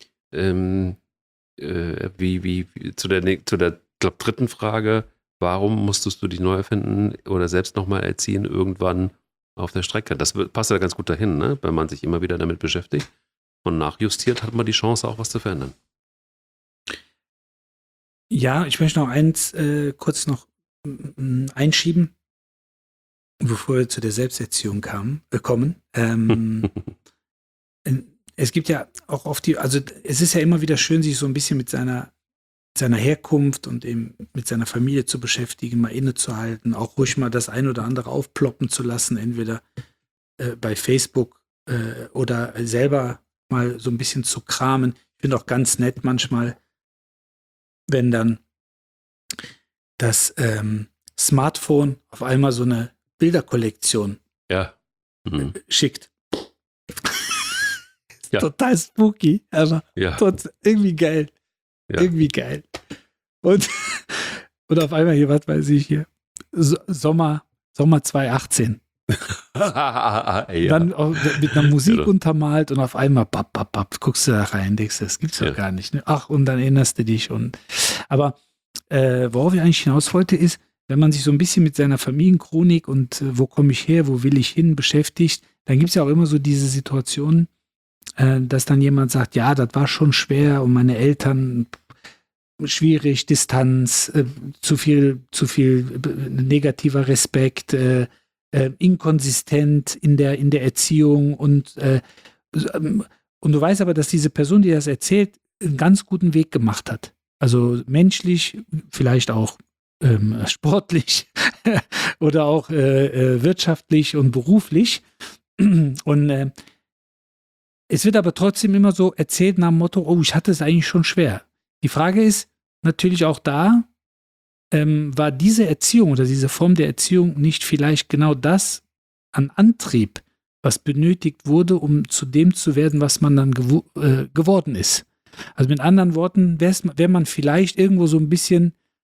wie zu der glaub, 3. Frage, warum musstest du dich neu erfinden oder selbst nochmal erziehen irgendwann auf der Strecke? Das passt ja ganz gut dahin, ne? Wenn man sich immer wieder damit beschäftigt und nachjustiert, hat man die Chance, auch was zu verändern. Ja, ich möchte noch eins kurz noch einschieben, bevor wir zu der Selbsterziehung kommen. Es gibt ja auch oft also es ist ja immer wieder schön, sich so ein bisschen mit seiner Herkunft und eben mit seiner Familie zu beschäftigen, mal innezuhalten, auch ruhig mal das ein oder andere aufploppen zu lassen, entweder bei Facebook oder selber mal so ein bisschen zu kramen. Ich finde auch ganz nett manchmal, wenn dann das Smartphone auf einmal so eine Bilderkollektion schickt. Ja. Total spooky, aber irgendwie geil. Ja. Irgendwie geil. Und auf einmal hier, was weiß ich hier, Sommer 2018. Ja. Dann auch mit einer Musik untermalt und auf einmal guckst du da rein, denkst du, das gibt's doch gar nicht. Ne? Ach, und dann erinnerst du dich. Aber worauf ich eigentlich hinaus wollte, ist, wenn man sich so ein bisschen mit seiner Familienchronik und wo komme ich her, wo will ich hin beschäftigt, dann gibt es ja auch immer so diese Situationen, dass dann jemand sagt, ja, das war schon schwer und meine Eltern schwierig, Distanz, zu viel negativer Respekt, inkonsistent in der Erziehung und du weißt aber, dass diese Person, die das erzählt, einen ganz guten Weg gemacht hat. Also menschlich, vielleicht auch sportlich oder auch wirtschaftlich und beruflich. Und es wird aber trotzdem immer so erzählt nach dem Motto, oh, ich hatte es eigentlich schon schwer. Die Frage ist natürlich auch da, war diese Erziehung oder diese Form der Erziehung nicht vielleicht genau das an Antrieb, was benötigt wurde, um zu dem zu werden, was man dann geworden ist. Also mit anderen Worten, wäre man vielleicht irgendwo so ein bisschen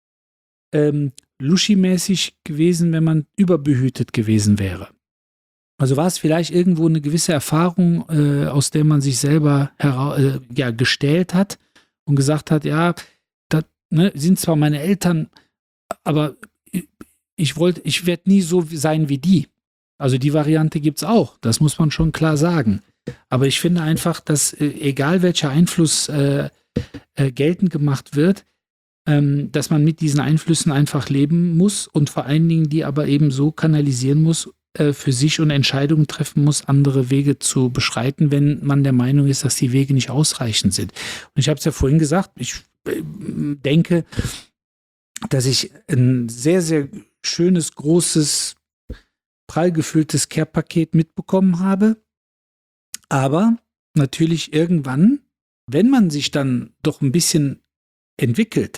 Luschi-mäßig gewesen, wenn man überbehütet gewesen wäre. Also war es vielleicht irgendwo eine gewisse Erfahrung, aus der man sich selber gestählt hat und gesagt hat, ja, das sind zwar meine Eltern, aber ich werde nie so sein wie die. Also die Variante gibt es auch, das muss man schon klar sagen. Aber ich finde einfach, dass egal welcher Einfluss geltend gemacht wird, dass man mit diesen Einflüssen einfach leben muss und vor allen Dingen die aber eben so kanalisieren muss für sich und Entscheidungen treffen muss, andere Wege zu beschreiten, wenn man der Meinung ist, dass die Wege nicht ausreichend sind. Und ich habe es ja vorhin gesagt, ich denke, dass ich ein sehr, sehr schönes, großes, prall gefülltes Care-Paket mitbekommen habe. Aber natürlich irgendwann, wenn man sich dann doch ein bisschen entwickelt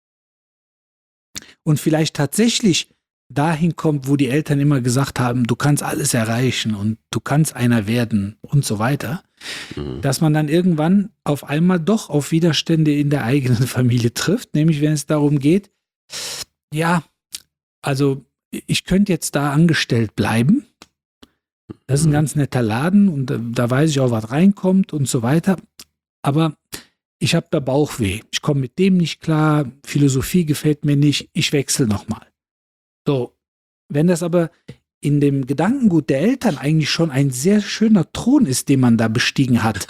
und vielleicht tatsächlich dahin kommt, wo die Eltern immer gesagt haben, du kannst alles erreichen und du kannst einer werden und so weiter, dass man dann irgendwann auf einmal doch auf Widerstände in der eigenen Familie trifft, nämlich wenn es darum geht, ja, also ich könnte jetzt da angestellt bleiben, das ist ein ganz netter Laden und da weiß ich auch, was reinkommt und so weiter, aber ich habe da Bauchweh, ich komme mit dem nicht klar, Philosophie gefällt mir nicht, ich wechsle nochmal. So, wenn das aber in dem Gedankengut der Eltern eigentlich schon ein sehr schöner Thron ist, den man da bestiegen hat,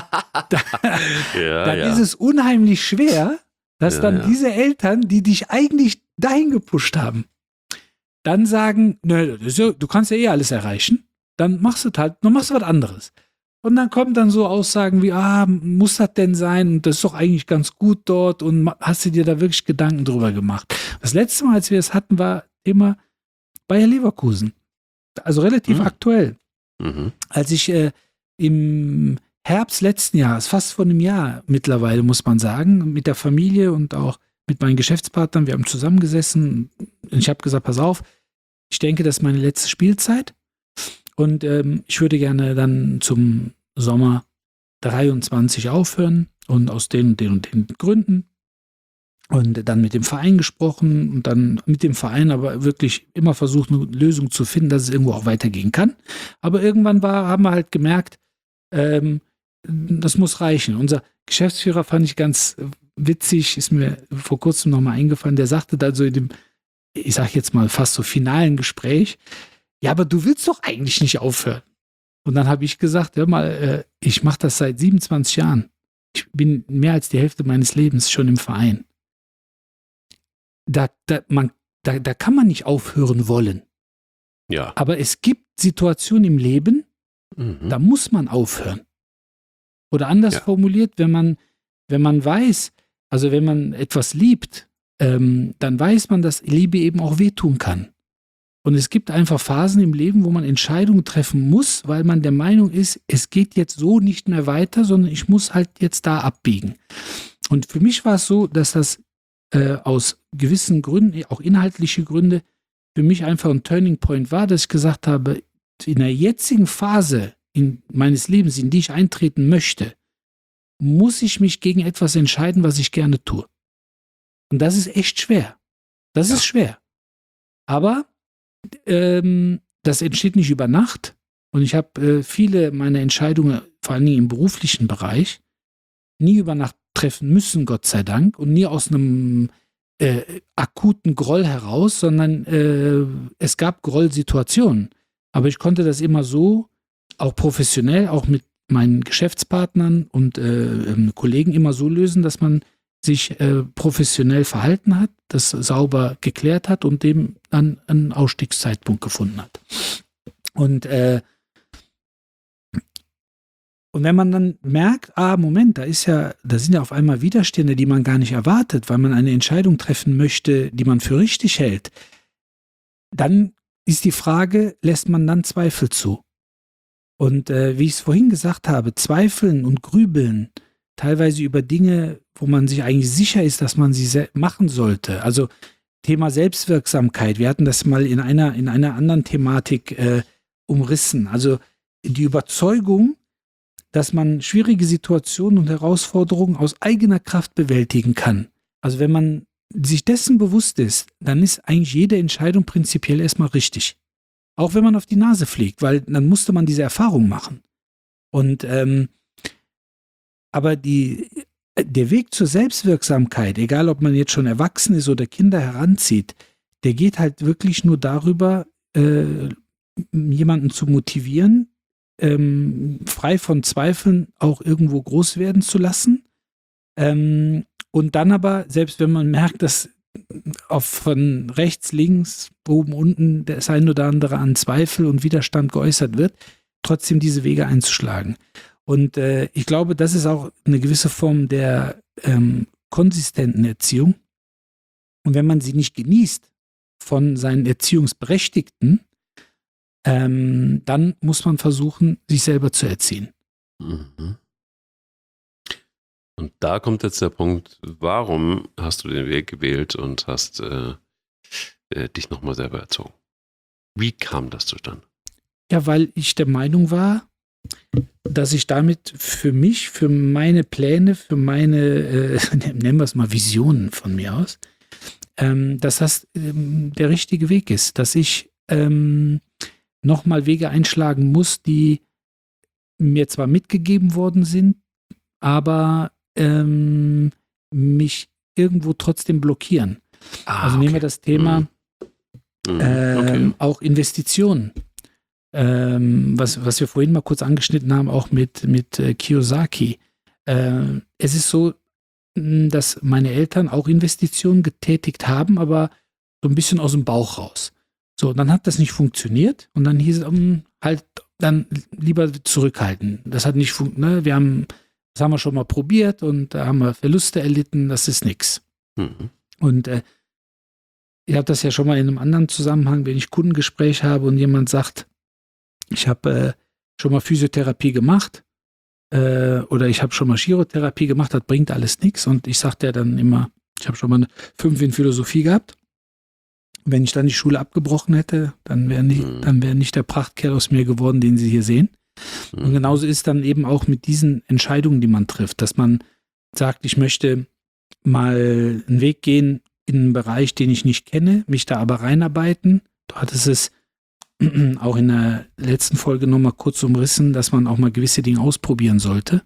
dann ist es unheimlich schwer, dass dann diese Eltern, die dich eigentlich dahin gepusht haben, dann sagen, nö, du kannst ja eh alles erreichen, dann machst du was anderes. Und dann kommen dann so Aussagen wie, muss das denn sein? Und das ist doch eigentlich ganz gut dort und hast du dir da wirklich Gedanken drüber gemacht? Das letzte Mal, als wir es hatten, war immer Bayer Leverkusen. Also relativ aktuell. Als ich im Herbst letzten Jahres, fast vor einem Jahr mittlerweile, muss man sagen, mit der Familie und auch mit meinen Geschäftspartnern, wir haben zusammengesessen und ich habe gesagt, pass auf, ich denke, das ist meine letzte Spielzeit und ich würde gerne dann zum Sommer 23 aufhören und aus den und den Gründen. Und dann mit dem Verein gesprochen und dann mit dem Verein aber wirklich immer versucht, eine Lösung zu finden, dass es irgendwo auch weitergehen kann. Aber irgendwann haben wir halt gemerkt, das muss reichen. Unser Geschäftsführer fand ich ganz witzig, ist mir vor kurzem nochmal eingefallen, der sagte da so in dem, ich sag jetzt mal fast so finalen Gespräch, ja, aber du willst doch eigentlich nicht aufhören. Und dann habe ich gesagt, hör mal, ich mache das seit 27 Jahren. Ich bin mehr als die Hälfte meines Lebens schon im Verein. Da kann man nicht aufhören wollen. Ja. Aber es gibt Situationen im Leben, da muss man aufhören. Oder anders formuliert, wenn man weiß, also wenn man etwas liebt, dann weiß man, dass Liebe eben auch wehtun kann. Und es gibt einfach Phasen im Leben, wo man Entscheidungen treffen muss, weil man der Meinung ist, es geht jetzt so nicht mehr weiter, sondern ich muss halt jetzt da abbiegen. Und für mich war es so, dass das aus gewissen Gründen, auch inhaltliche Gründe, für mich einfach ein Turning Point war, dass ich gesagt habe, in der jetzigen Phase meines Lebens, in die ich eintreten möchte, muss ich mich gegen etwas entscheiden, was ich gerne tue. Und das ist echt schwer. Das ist schwer. Aber das entsteht nicht über Nacht. Und ich habe viele meiner Entscheidungen, vor allem im beruflichen Bereich, nie über Nacht treffen müssen, Gott sei Dank, und nie aus einem akuten Groll heraus, sondern es gab Grollsituationen. Aber ich konnte das immer so, auch professionell, auch mit meinen Geschäftspartnern und Kollegen immer so lösen, dass man sich professionell verhalten hat, das sauber geklärt hat und dem dann einen Ausstiegszeitpunkt gefunden hat. Und Und wenn man dann merkt, Moment, da sind ja auf einmal Widerstände, die man gar nicht erwartet, weil man eine Entscheidung treffen möchte, die man für richtig hält, dann ist die Frage, lässt man dann Zweifel zu? Und wie ich es vorhin gesagt habe, Zweifeln und Grübeln, teilweise über Dinge, wo man sich eigentlich sicher ist, dass man sie machen sollte. Also Thema Selbstwirksamkeit, wir hatten das mal in einer anderen Thematik umrissen. Also die Überzeugung, dass man schwierige Situationen und Herausforderungen aus eigener Kraft bewältigen kann. Also wenn man sich dessen bewusst ist, dann ist eigentlich jede Entscheidung prinzipiell erstmal richtig. Auch wenn man auf die Nase fliegt, weil dann musste man diese Erfahrung machen. Und aber der Weg zur Selbstwirksamkeit, egal ob man jetzt schon erwachsen ist oder Kinder heranzieht, der geht halt wirklich nur darüber, jemanden zu motivieren, frei von Zweifeln auch irgendwo groß werden zu lassen. Und dann aber, selbst wenn man merkt, dass von rechts, links, oben, unten das ein oder andere an Zweifel und Widerstand geäußert wird, trotzdem diese Wege einzuschlagen. Und ich glaube, das ist auch eine gewisse Form der konsistenten Erziehung. Und wenn man sie nicht genießt von seinen Erziehungsberechtigten, dann muss man versuchen, sich selber zu erziehen. Mhm. Und da kommt jetzt der Punkt, warum hast du den Weg gewählt und hast dich nochmal selber erzogen? Wie kam das zustande? Ja, weil ich der Meinung war, dass ich damit für mich, für meine Pläne, für meine, nennen wir es mal Visionen von mir aus, dass das der richtige Weg ist, dass ich nochmal Wege einschlagen muss, die mir zwar mitgegeben worden sind, aber mich irgendwo trotzdem blockieren. Also nehmen wir das Thema auch Investitionen. Was wir vorhin mal kurz angeschnitten haben, auch mit Kiyosaki. Es ist so, dass meine Eltern auch Investitionen getätigt haben, aber so ein bisschen aus dem Bauch raus. So, dann hat das nicht funktioniert und dann hieß es, halt dann lieber zurückhalten. Das hat nicht funktioniert, ne? Das haben wir schon mal probiert und da haben wir Verluste erlitten, das ist nichts. Mhm. Und ich habe das ja schon mal in einem anderen Zusammenhang, wenn ich Kundengespräch habe und jemand sagt, ich habe schon mal Physiotherapie gemacht oder ich habe schon mal Chirotherapie gemacht, das bringt alles nichts. Und ich sagte ja dann immer, ich habe schon mal eine 5 in Philosophie gehabt. Wenn ich dann die Schule abgebrochen hätte, dann wäre nicht der Prachtkerl aus mir geworden, den Sie hier sehen. Und genauso ist dann eben auch mit diesen Entscheidungen, die man trifft, dass man sagt, ich möchte mal einen Weg gehen in einen Bereich, den ich nicht kenne, mich da aber reinarbeiten. Du hattest es auch in der letzten Folge nochmal kurz umrissen, dass man auch mal gewisse Dinge ausprobieren sollte.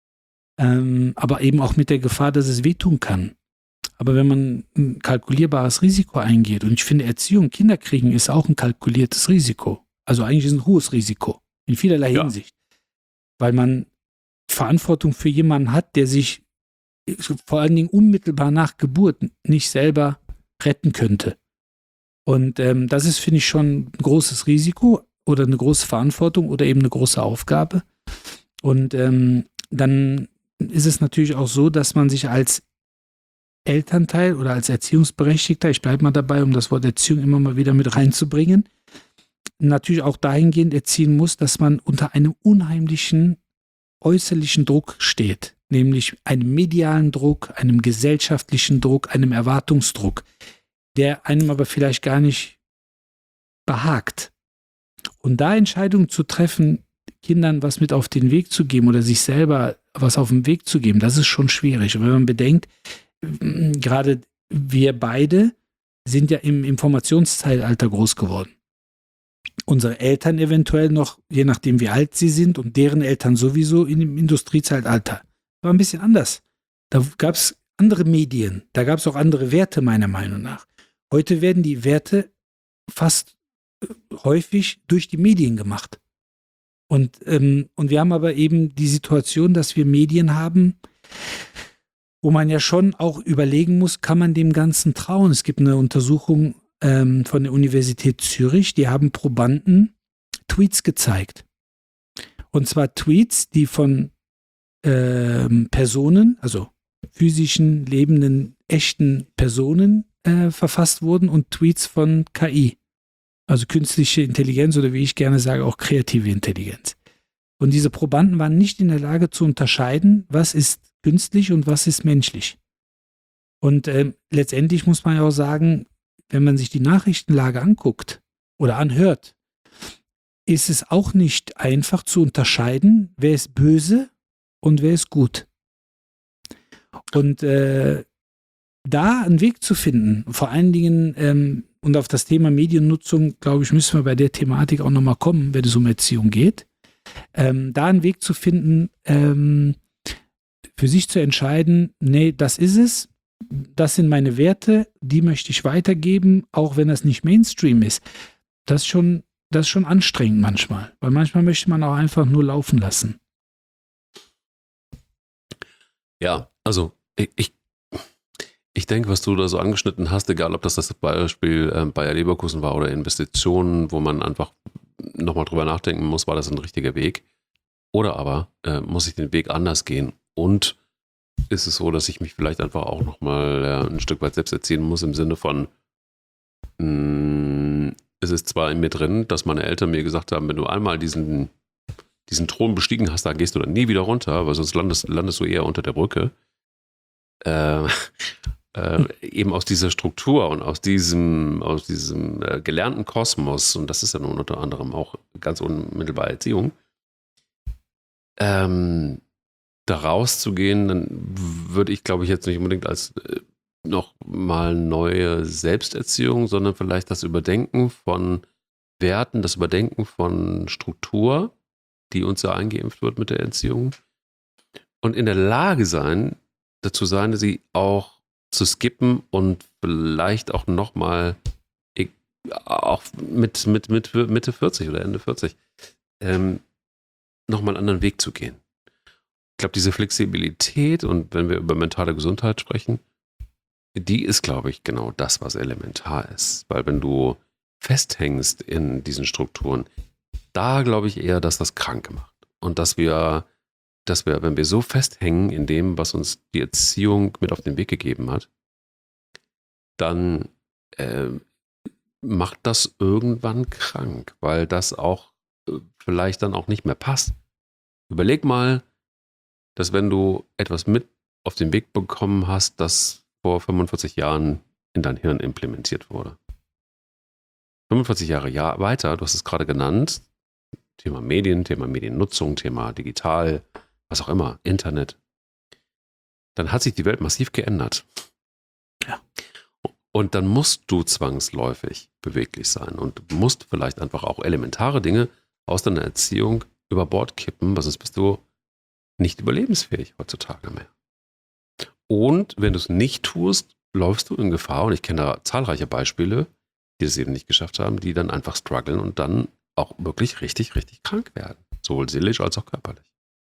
Aber eben auch mit der Gefahr, dass es wehtun kann. Aber wenn man ein kalkulierbares Risiko eingeht, und ich finde Erziehung, Kinder kriegen, ist auch ein kalkuliertes Risiko. Also eigentlich ist es ein hohes Risiko. In vielerlei Hinsicht. Weil man Verantwortung für jemanden hat, der sich vor allen Dingen unmittelbar nach Geburt nicht selber retten könnte. Und das ist, finde ich, schon ein großes Risiko oder eine große Verantwortung oder eben eine große Aufgabe. Und dann ist es natürlich auch so, dass man sich als Elternteil oder als Erziehungsberechtigter, ich bleibe mal dabei, um das Wort Erziehung immer mal wieder mit reinzubringen, natürlich auch dahingehend erziehen muss, dass man unter einem unheimlichen äußerlichen Druck steht, nämlich einem medialen Druck, einem gesellschaftlichen Druck, einem Erwartungsdruck, der einem aber vielleicht gar nicht behagt. Und da Entscheidungen zu treffen, Kindern was mit auf den Weg zu geben oder sich selber was auf den Weg zu geben, das ist schon schwierig. Und wenn man bedenkt, gerade wir beide sind ja im Informationszeitalter groß geworden. Unsere Eltern eventuell noch, je nachdem wie alt sie sind, und deren Eltern sowieso im Industriezeitalter. War ein bisschen anders. Da gab es andere Medien, da gab es auch andere Werte meiner Meinung nach. Heute werden die Werte fast häufig durch die Medien gemacht. Und wir haben aber eben die Situation, dass wir Medien haben, wo man ja schon auch überlegen muss, kann man dem Ganzen trauen? Es gibt eine Untersuchung von der Universität Zürich, die haben Probanden Tweets gezeigt. Und zwar Tweets, die von Personen, also physischen, lebenden, echten Personen verfasst wurden und Tweets von KI. Also künstliche Intelligenz oder wie ich gerne sage, auch kreative Intelligenz. Und diese Probanden waren nicht in der Lage zu unterscheiden, was ist künstlich und was ist menschlich. Und letztendlich muss man ja auch sagen, wenn man sich die Nachrichtenlage anguckt oder anhört, ist es auch nicht einfach zu unterscheiden, wer ist böse und wer ist gut. Und da einen Weg zu finden, vor allen Dingen und auf das Thema Mediennutzung, glaube ich, müssen wir bei der Thematik auch nochmal kommen, wenn es um Erziehung geht, da einen Weg zu finden, für sich zu entscheiden, nee, das ist es, das sind meine Werte, die möchte ich weitergeben, auch wenn das nicht Mainstream ist. Das ist schon anstrengend manchmal, weil manchmal möchte man auch einfach nur laufen lassen. Ja, also ich denke, was du da so angeschnitten hast, egal ob das Beispiel Bayer Leverkusen war oder Investitionen, wo man einfach nochmal drüber nachdenken muss, war das ein richtiger Weg? Oder aber muss ich den Weg anders gehen? Und ist es so, dass ich mich vielleicht einfach auch nochmal ein Stück weit selbst erziehen muss, im Sinne von, es ist zwar in mir drin, dass meine Eltern mir gesagt haben, wenn du einmal diesen Thron bestiegen hast, da gehst du dann nie wieder runter, weil sonst landest du eher unter der Brücke. Eben aus dieser Struktur und aus diesem gelernten Kosmos, und das ist ja nun unter anderem auch ganz unmittelbar Erziehung, da rauszugehen, dann würde ich, glaube ich, jetzt nicht unbedingt als nochmal neue Selbsterziehung, sondern vielleicht das Überdenken von Werten, das Überdenken von Struktur, die uns ja eingeimpft wird mit der Erziehung, und in der Lage dazu sein, sie auch zu skippen und vielleicht auch nochmal, auch mit Mitte 40 oder Ende 40, nochmal einen anderen Weg zu gehen. Ich glaube, diese Flexibilität, und wenn wir über mentale Gesundheit sprechen, die ist, glaube ich, genau das, was elementar ist. Weil wenn du festhängst in diesen Strukturen, da glaube ich eher, dass das krank macht. Und dass wir, wenn wir so festhängen in dem, was uns die Erziehung mit auf den Weg gegeben hat, dann macht das irgendwann krank, weil das auch vielleicht dann auch nicht mehr passt. Überleg mal, dass wenn du etwas mit auf den Weg bekommen hast, das vor 45 Jahren in dein Hirn implementiert wurde. 45 Jahre weiter, du hast es gerade genannt, Thema Medien, Thema Mediennutzung, Thema digital, was auch immer, Internet, dann hat sich die Welt massiv geändert. Ja. Und dann musst du zwangsläufig beweglich sein und musst vielleicht einfach auch elementare Dinge aus deiner Erziehung über Bord kippen, weil sonst bist du nicht überlebensfähig heutzutage mehr. Und wenn du es nicht tust, läufst du in Gefahr, und ich kenne da zahlreiche Beispiele, die es eben nicht geschafft haben, die dann einfach strugglen und dann auch wirklich richtig, richtig krank werden. Sowohl seelisch als auch körperlich.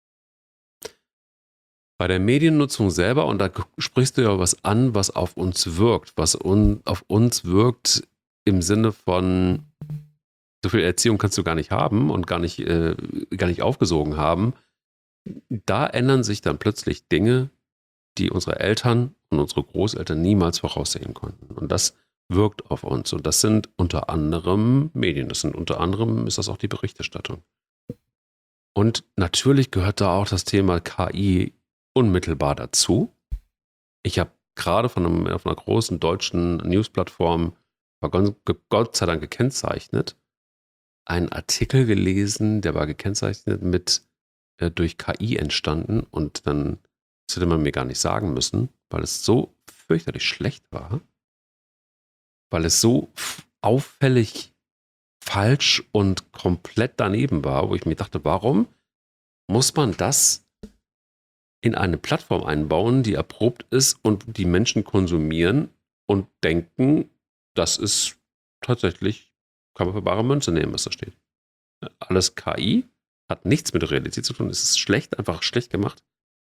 Bei der Mediennutzung selber, und da sprichst du ja was an, was auf uns wirkt, was auf uns wirkt im Sinne von, so viel Erziehung kannst du gar nicht haben und gar nicht aufgesogen haben. Da ändern sich dann plötzlich Dinge, die unsere Eltern und unsere Großeltern niemals voraussehen konnten. Und das wirkt auf uns. Und das sind unter anderem Medien. Ist das auch die Berichterstattung. Und natürlich gehört da auch das Thema KI unmittelbar dazu. Ich habe gerade auf einer großen deutschen Newsplattform, war Gott sei Dank gekennzeichnet, einen Artikel gelesen, der war gekennzeichnet mit durch KI entstanden, und dann, das hätte man mir gar nicht sagen müssen, weil es so fürchterlich schlecht war, weil es so auffällig falsch und komplett daneben war, wo ich mir dachte, warum muss man das in eine Plattform einbauen, die erprobt ist und die Menschen konsumieren und denken, das ist tatsächlich, kann man für bare Münze nehmen, was da steht. Alles KI, hat nichts mit der Realität zu tun, es ist schlecht, einfach schlecht gemacht.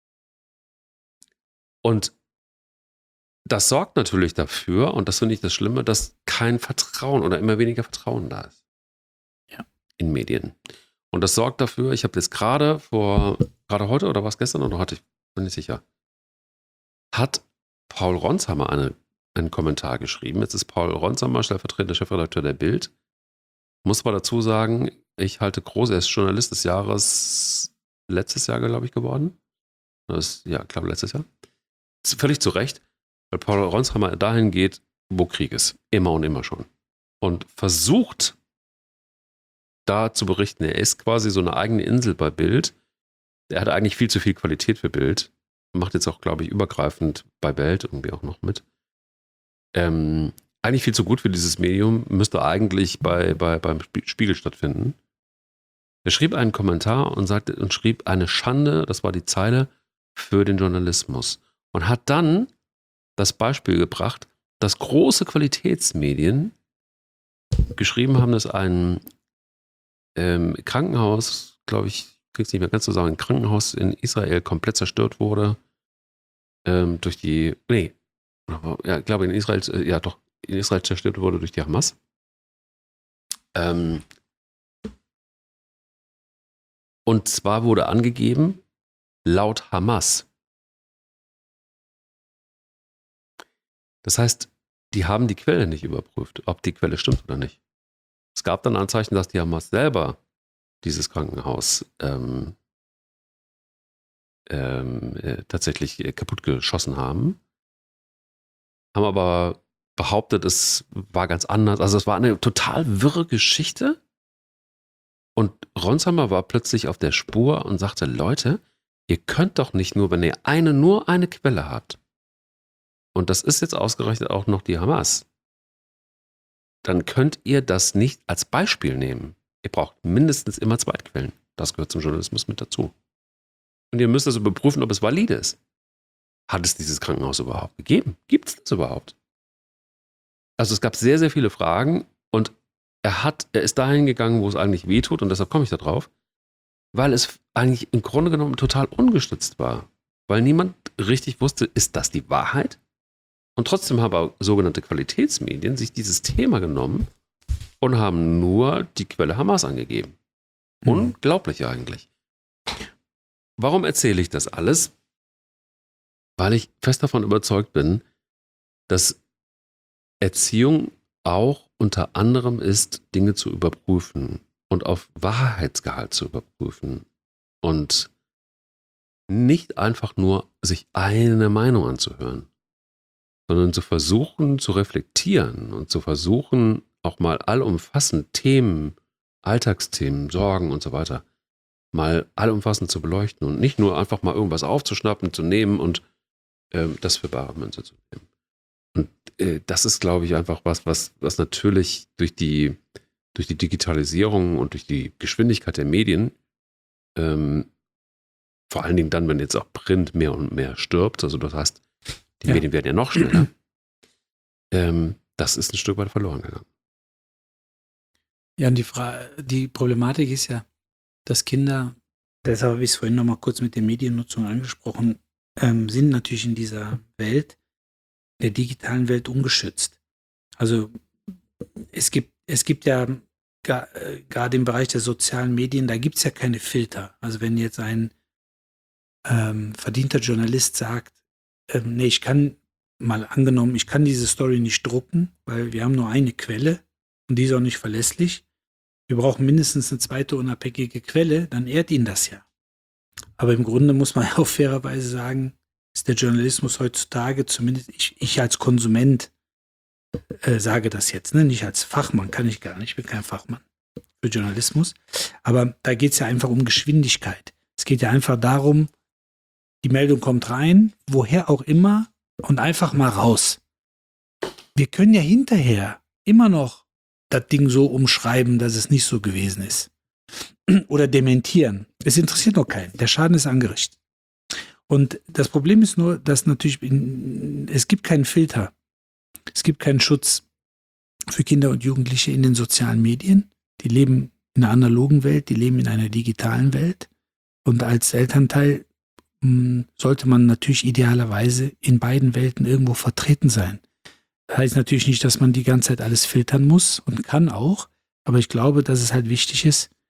Und das sorgt natürlich dafür, und das finde ich das Schlimme, dass kein Vertrauen oder immer weniger Vertrauen da ist. Ja. In Medien. Und das sorgt dafür, ich habe jetzt gerade heute oder was gestern oder hatte ich, bin nicht sicher, hat Paul Ronsheimer einen Kommentar geschrieben. Jetzt ist Paul Ronsheimer stellvertretender Chefredakteur der Bild. Muss aber dazu sagen, er ist Journalist des Jahres letztes Jahr, glaube ich, geworden. Letztes Jahr. Völlig zu Recht, weil Paul Ronsheimer dahin geht, wo Krieg ist. Immer und immer schon. Und versucht, da zu berichten. Er ist quasi so eine eigene Insel bei Bild. Er hat eigentlich viel zu viel Qualität für Bild. Macht jetzt auch, glaube ich, übergreifend bei Welt irgendwie auch noch mit. Eigentlich viel zu gut für dieses Medium, müsste eigentlich beim Spiegel stattfinden. Er schrieb einen Kommentar und schrieb eine Schande, das war die Zeile, für den Journalismus. Und hat dann das Beispiel gebracht, dass große Qualitätsmedien geschrieben haben, dass ein Krankenhaus, glaube ich, krieg's nicht mehr ganz zusammen, ein Krankenhaus in Israel komplett zerstört wurde in Israel zerstört wurde durch die Hamas. Und zwar wurde angegeben, laut Hamas. Das heißt, die haben die Quelle nicht überprüft, ob die Quelle stimmt oder nicht. Es gab dann Anzeichen, dass die Hamas selber dieses Krankenhaus tatsächlich kaputt geschossen haben. Haben aber behauptet, es war ganz anders. Also es war eine total wirre Geschichte. Und Ronsheimer war plötzlich auf der Spur und sagte, Leute, ihr könnt doch nicht nur, wenn ihr nur eine Quelle habt, und das ist jetzt ausgerechnet auch noch die Hamas, dann könnt ihr das nicht als Beispiel nehmen. Ihr braucht mindestens immer Zweitquellen. Das gehört zum Journalismus mit dazu. Und ihr müsst also überprüfen, ob es valide ist. Hat es dieses Krankenhaus überhaupt gegeben? Gibt es das überhaupt? Also es gab sehr, sehr viele Fragen und er ist dahin gegangen, wo es eigentlich wehtut, und deshalb komme ich da drauf, weil es eigentlich im Grunde genommen total ungestützt war. Weil niemand richtig wusste, ist das die Wahrheit? Und trotzdem haben aber sogenannte Qualitätsmedien sich dieses Thema genommen und haben nur die Quelle Hamas angegeben. Unglaublich eigentlich. Warum erzähle ich das alles? Weil ich fest davon überzeugt bin, dass Erziehung auch unter anderem ist, Dinge zu überprüfen und auf Wahrheitsgehalt zu überprüfen und nicht einfach nur sich eine Meinung anzuhören, sondern zu versuchen zu reflektieren und zu versuchen auch mal allumfassend Themen, Alltagsthemen, Sorgen und so weiter mal allumfassend zu beleuchten und nicht nur einfach mal irgendwas aufzuschnappen, zu nehmen und das für bare Münze zu nehmen. Und das ist, glaube ich, einfach was natürlich durch die Digitalisierung und durch die Geschwindigkeit der Medien, vor allen Dingen dann, wenn jetzt auch Print mehr und mehr stirbt, also das heißt, die Medien werden ja noch schneller, das ist ein Stück weit verloren gegangen. Ja, und die Problematik ist ja, dass Kinder, deshalb habe ich es vorhin nochmal kurz mit der Mediennutzung angesprochen, sind natürlich in dieser Welt, der digitalen Welt, ungeschützt. Also es gibt ja gerade im Bereich der sozialen Medien, da gibt es ja keine Filter. Also wenn jetzt ein verdienter Journalist sagt, nee, ich kann diese Story nicht drucken, weil wir haben nur eine Quelle und die ist auch nicht verlässlich. Wir brauchen mindestens eine zweite unabhängige Quelle, dann ehrt ihn das ja. Aber im Grunde muss man auch fairerweise sagen, ist der Journalismus heutzutage, zumindest ich als Konsument sage das jetzt, ne? Nicht als Fachmann, kann ich gar nicht, ich bin kein Fachmann für Journalismus, aber da geht es ja einfach um Geschwindigkeit. Es geht ja einfach darum, die Meldung kommt rein, woher auch immer, und einfach mal raus. Wir können ja hinterher immer noch das Ding so umschreiben, dass es nicht so gewesen ist. Oder dementieren. Es interessiert noch keinen. Der Schaden ist angerichtet. Und das Problem ist nur, dass natürlich es gibt keinen Filter. Es gibt keinen Schutz für Kinder und Jugendliche in den sozialen Medien. Die leben in einer analogen Welt, die leben in einer digitalen Welt. Und als Elternteil sollte man natürlich idealerweise in beiden Welten irgendwo vertreten sein. Das heißt natürlich nicht, dass man die ganze Zeit alles filtern muss und kann auch, aber ich glaube, dass es halt wichtig ist,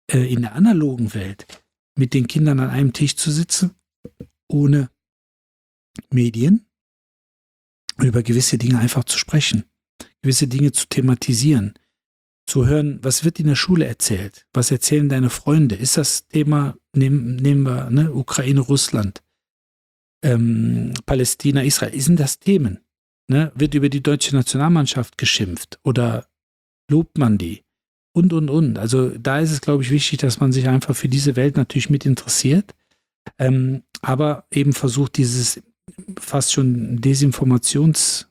in der analogen Welt mit den Kindern an einem Tisch zu sitzen, ohne Medien, über gewisse Dinge einfach zu sprechen, gewisse Dinge zu thematisieren, zu hören, was wird in der Schule erzählt, was erzählen deine Freunde, ist das Thema, nehmen wir, ne, Ukraine, Russland, Palästina, Israel, sind das Themen? Ne? Wird über die deutsche Nationalmannschaft geschimpft oder lobt man die? Und. Also da ist es, glaube ich, wichtig, dass man sich einfach für diese Welt natürlich mit interessiert, aber eben versucht, dieses fast schon diesen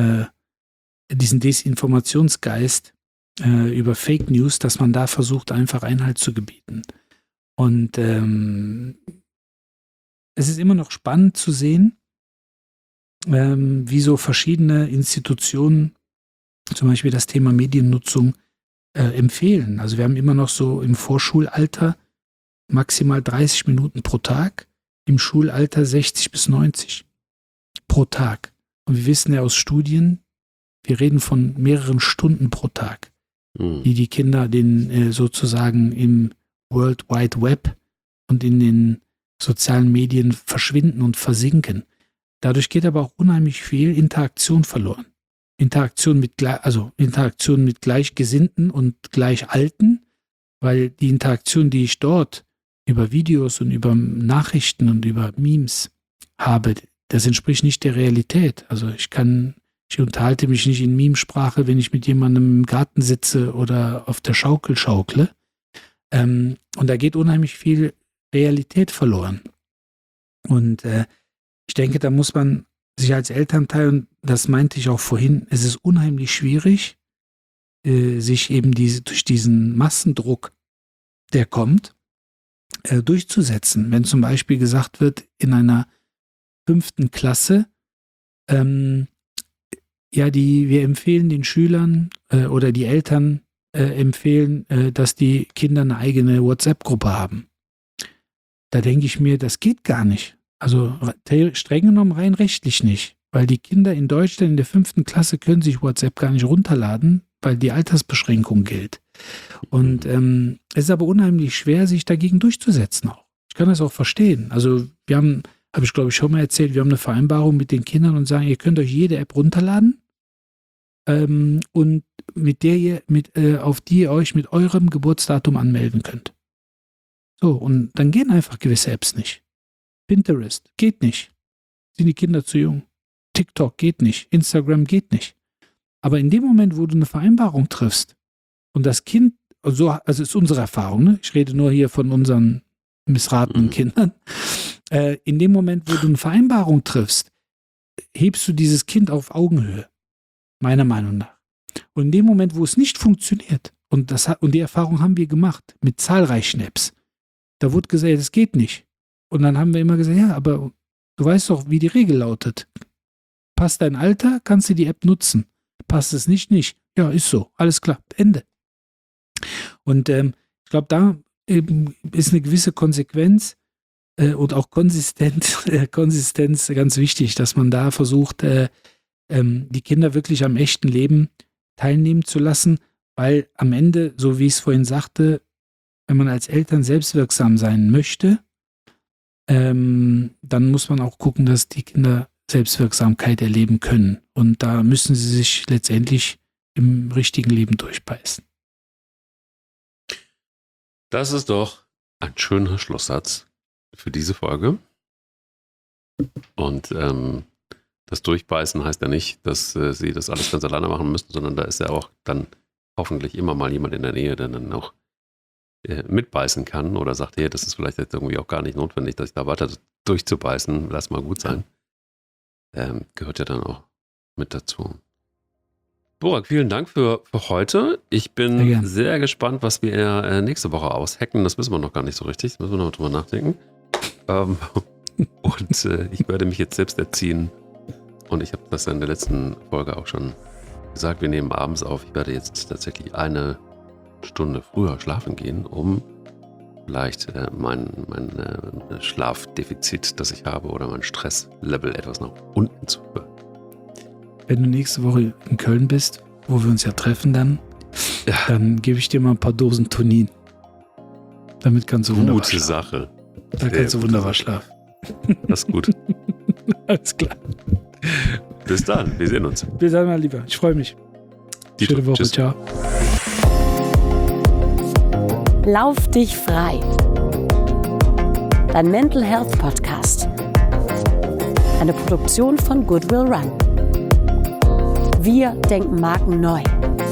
Desinformationsgeist über Fake News, dass man da versucht, einfach Einhalt zu gebieten. Und es ist immer noch spannend zu sehen, wie so verschiedene Institutionen zum Beispiel das Thema Mediennutzung empfehlen. Also wir haben immer noch so im Vorschulalter maximal 30 Minuten pro Tag, im Schulalter 60 bis 90 pro Tag. Und wir wissen ja aus Studien, wir reden von mehreren Stunden pro Tag, die Kinder sozusagen im World Wide Web und in den sozialen Medien verschwinden und versinken. Dadurch geht aber auch unheimlich viel Interaktion verloren. Interaktion mit Gleichgesinnten und Gleichalten, weil die Interaktion, die ich dort über Videos und über Nachrichten und über Memes habe, das entspricht nicht der Realität. Also ich unterhalte mich nicht in Memesprache, wenn ich mit jemandem im Garten sitze oder auf der Schaukel schaukle. Und da geht unheimlich viel Realität verloren. Und ich denke, da muss man sich als Elternteil, und das meinte ich auch vorhin, es ist unheimlich schwierig, sich eben durch diesen Massendruck, der kommt, durchzusetzen. Wenn zum Beispiel gesagt wird, in einer 5. Klasse, wir empfehlen den Schülern oder die Eltern empfehlen, dass die Kinder eine eigene WhatsApp-Gruppe haben. Da denke ich mir, das geht gar nicht. Also streng genommen rein rechtlich nicht, weil die Kinder in Deutschland in der 5. Klasse können sich WhatsApp gar nicht runterladen, weil die Altersbeschränkung gilt. Und es ist aber unheimlich schwer, sich dagegen durchzusetzen auch. Ich kann das auch verstehen. Also habe ich glaube ich schon mal erzählt, wir haben eine Vereinbarung mit den Kindern und sagen, ihr könnt euch jede App runterladen und auf die ihr euch mit eurem Geburtsdatum anmelden könnt. So, und dann gehen einfach gewisse Apps nicht. Pinterest geht nicht. Sind die Kinder zu jung? TikTok geht nicht. Instagram geht nicht. Aber in dem Moment, wo du eine Vereinbarung triffst und das Kind, also ist unsere Erfahrung, ne? Ich rede nur hier von unseren missratenen Kindern, in dem Moment, wo du eine Vereinbarung triffst, hebst du dieses Kind auf Augenhöhe, meiner Meinung nach. Und in dem Moment, wo es nicht funktioniert, und die Erfahrung haben wir gemacht mit zahlreichen Apps, da wurde gesagt, das geht nicht. Und dann haben wir immer gesagt, ja, aber du weißt doch, wie die Regel lautet. Passt dein Alter, kannst du die App nutzen. Passt es nicht. Ja, ist so. Alles klar. Ende. Und ich glaube, da ist eine gewisse Konsequenz und auch Konsistenz ganz wichtig, dass man da versucht, die Kinder wirklich am echten Leben teilnehmen zu lassen, weil am Ende, so wie ich es vorhin sagte, wenn man als Eltern selbstwirksam sein möchte, dann muss man auch gucken, dass die Kinder Selbstwirksamkeit erleben können. Und da müssen sie sich letztendlich im richtigen Leben durchbeißen. Das ist doch ein schöner Schlusssatz für diese Folge. Und das Durchbeißen heißt ja nicht, dass sie das alles ganz alleine machen müssen, sondern da ist ja auch dann hoffentlich immer mal jemand in der Nähe, der dann auch mitbeißen kann oder sagt, hey, das ist vielleicht jetzt irgendwie auch gar nicht notwendig, dass ich da weiter durchzubeißen, lass mal gut sein. Gehört ja dann auch mit dazu. Burak, vielen Dank für heute. Ich bin sehr gespannt, was wir nächste Woche aushacken. Das wissen wir noch gar nicht so richtig. Da müssen wir noch drüber nachdenken. Und ich werde mich jetzt selbst erziehen. Und ich habe das in der letzten Folge auch schon gesagt, wir nehmen abends auf. Ich werde jetzt tatsächlich eine Stunde früher schlafen gehen, um vielleicht mein Schlafdefizit, das ich habe, oder mein Stresslevel etwas nach unten zu führen. Wenn du nächste Woche in Köln bist, wo wir uns ja treffen dann gebe ich dir mal ein paar Dosen Tonin. Damit kannst du wunderbar Gute schlafen. Sache. Da kannst du wunderbar schlafen. Das ist gut. Alles klar. Bis dann. Wir sehen uns. Bis dann, mein Lieber. Ich freue mich. Dito, Schöne Woche. tschüss. Ciao. Lauf dich frei. Dein Mental Health Podcast. Eine Produktion von Goodwill Run. Wir denken Marken neu.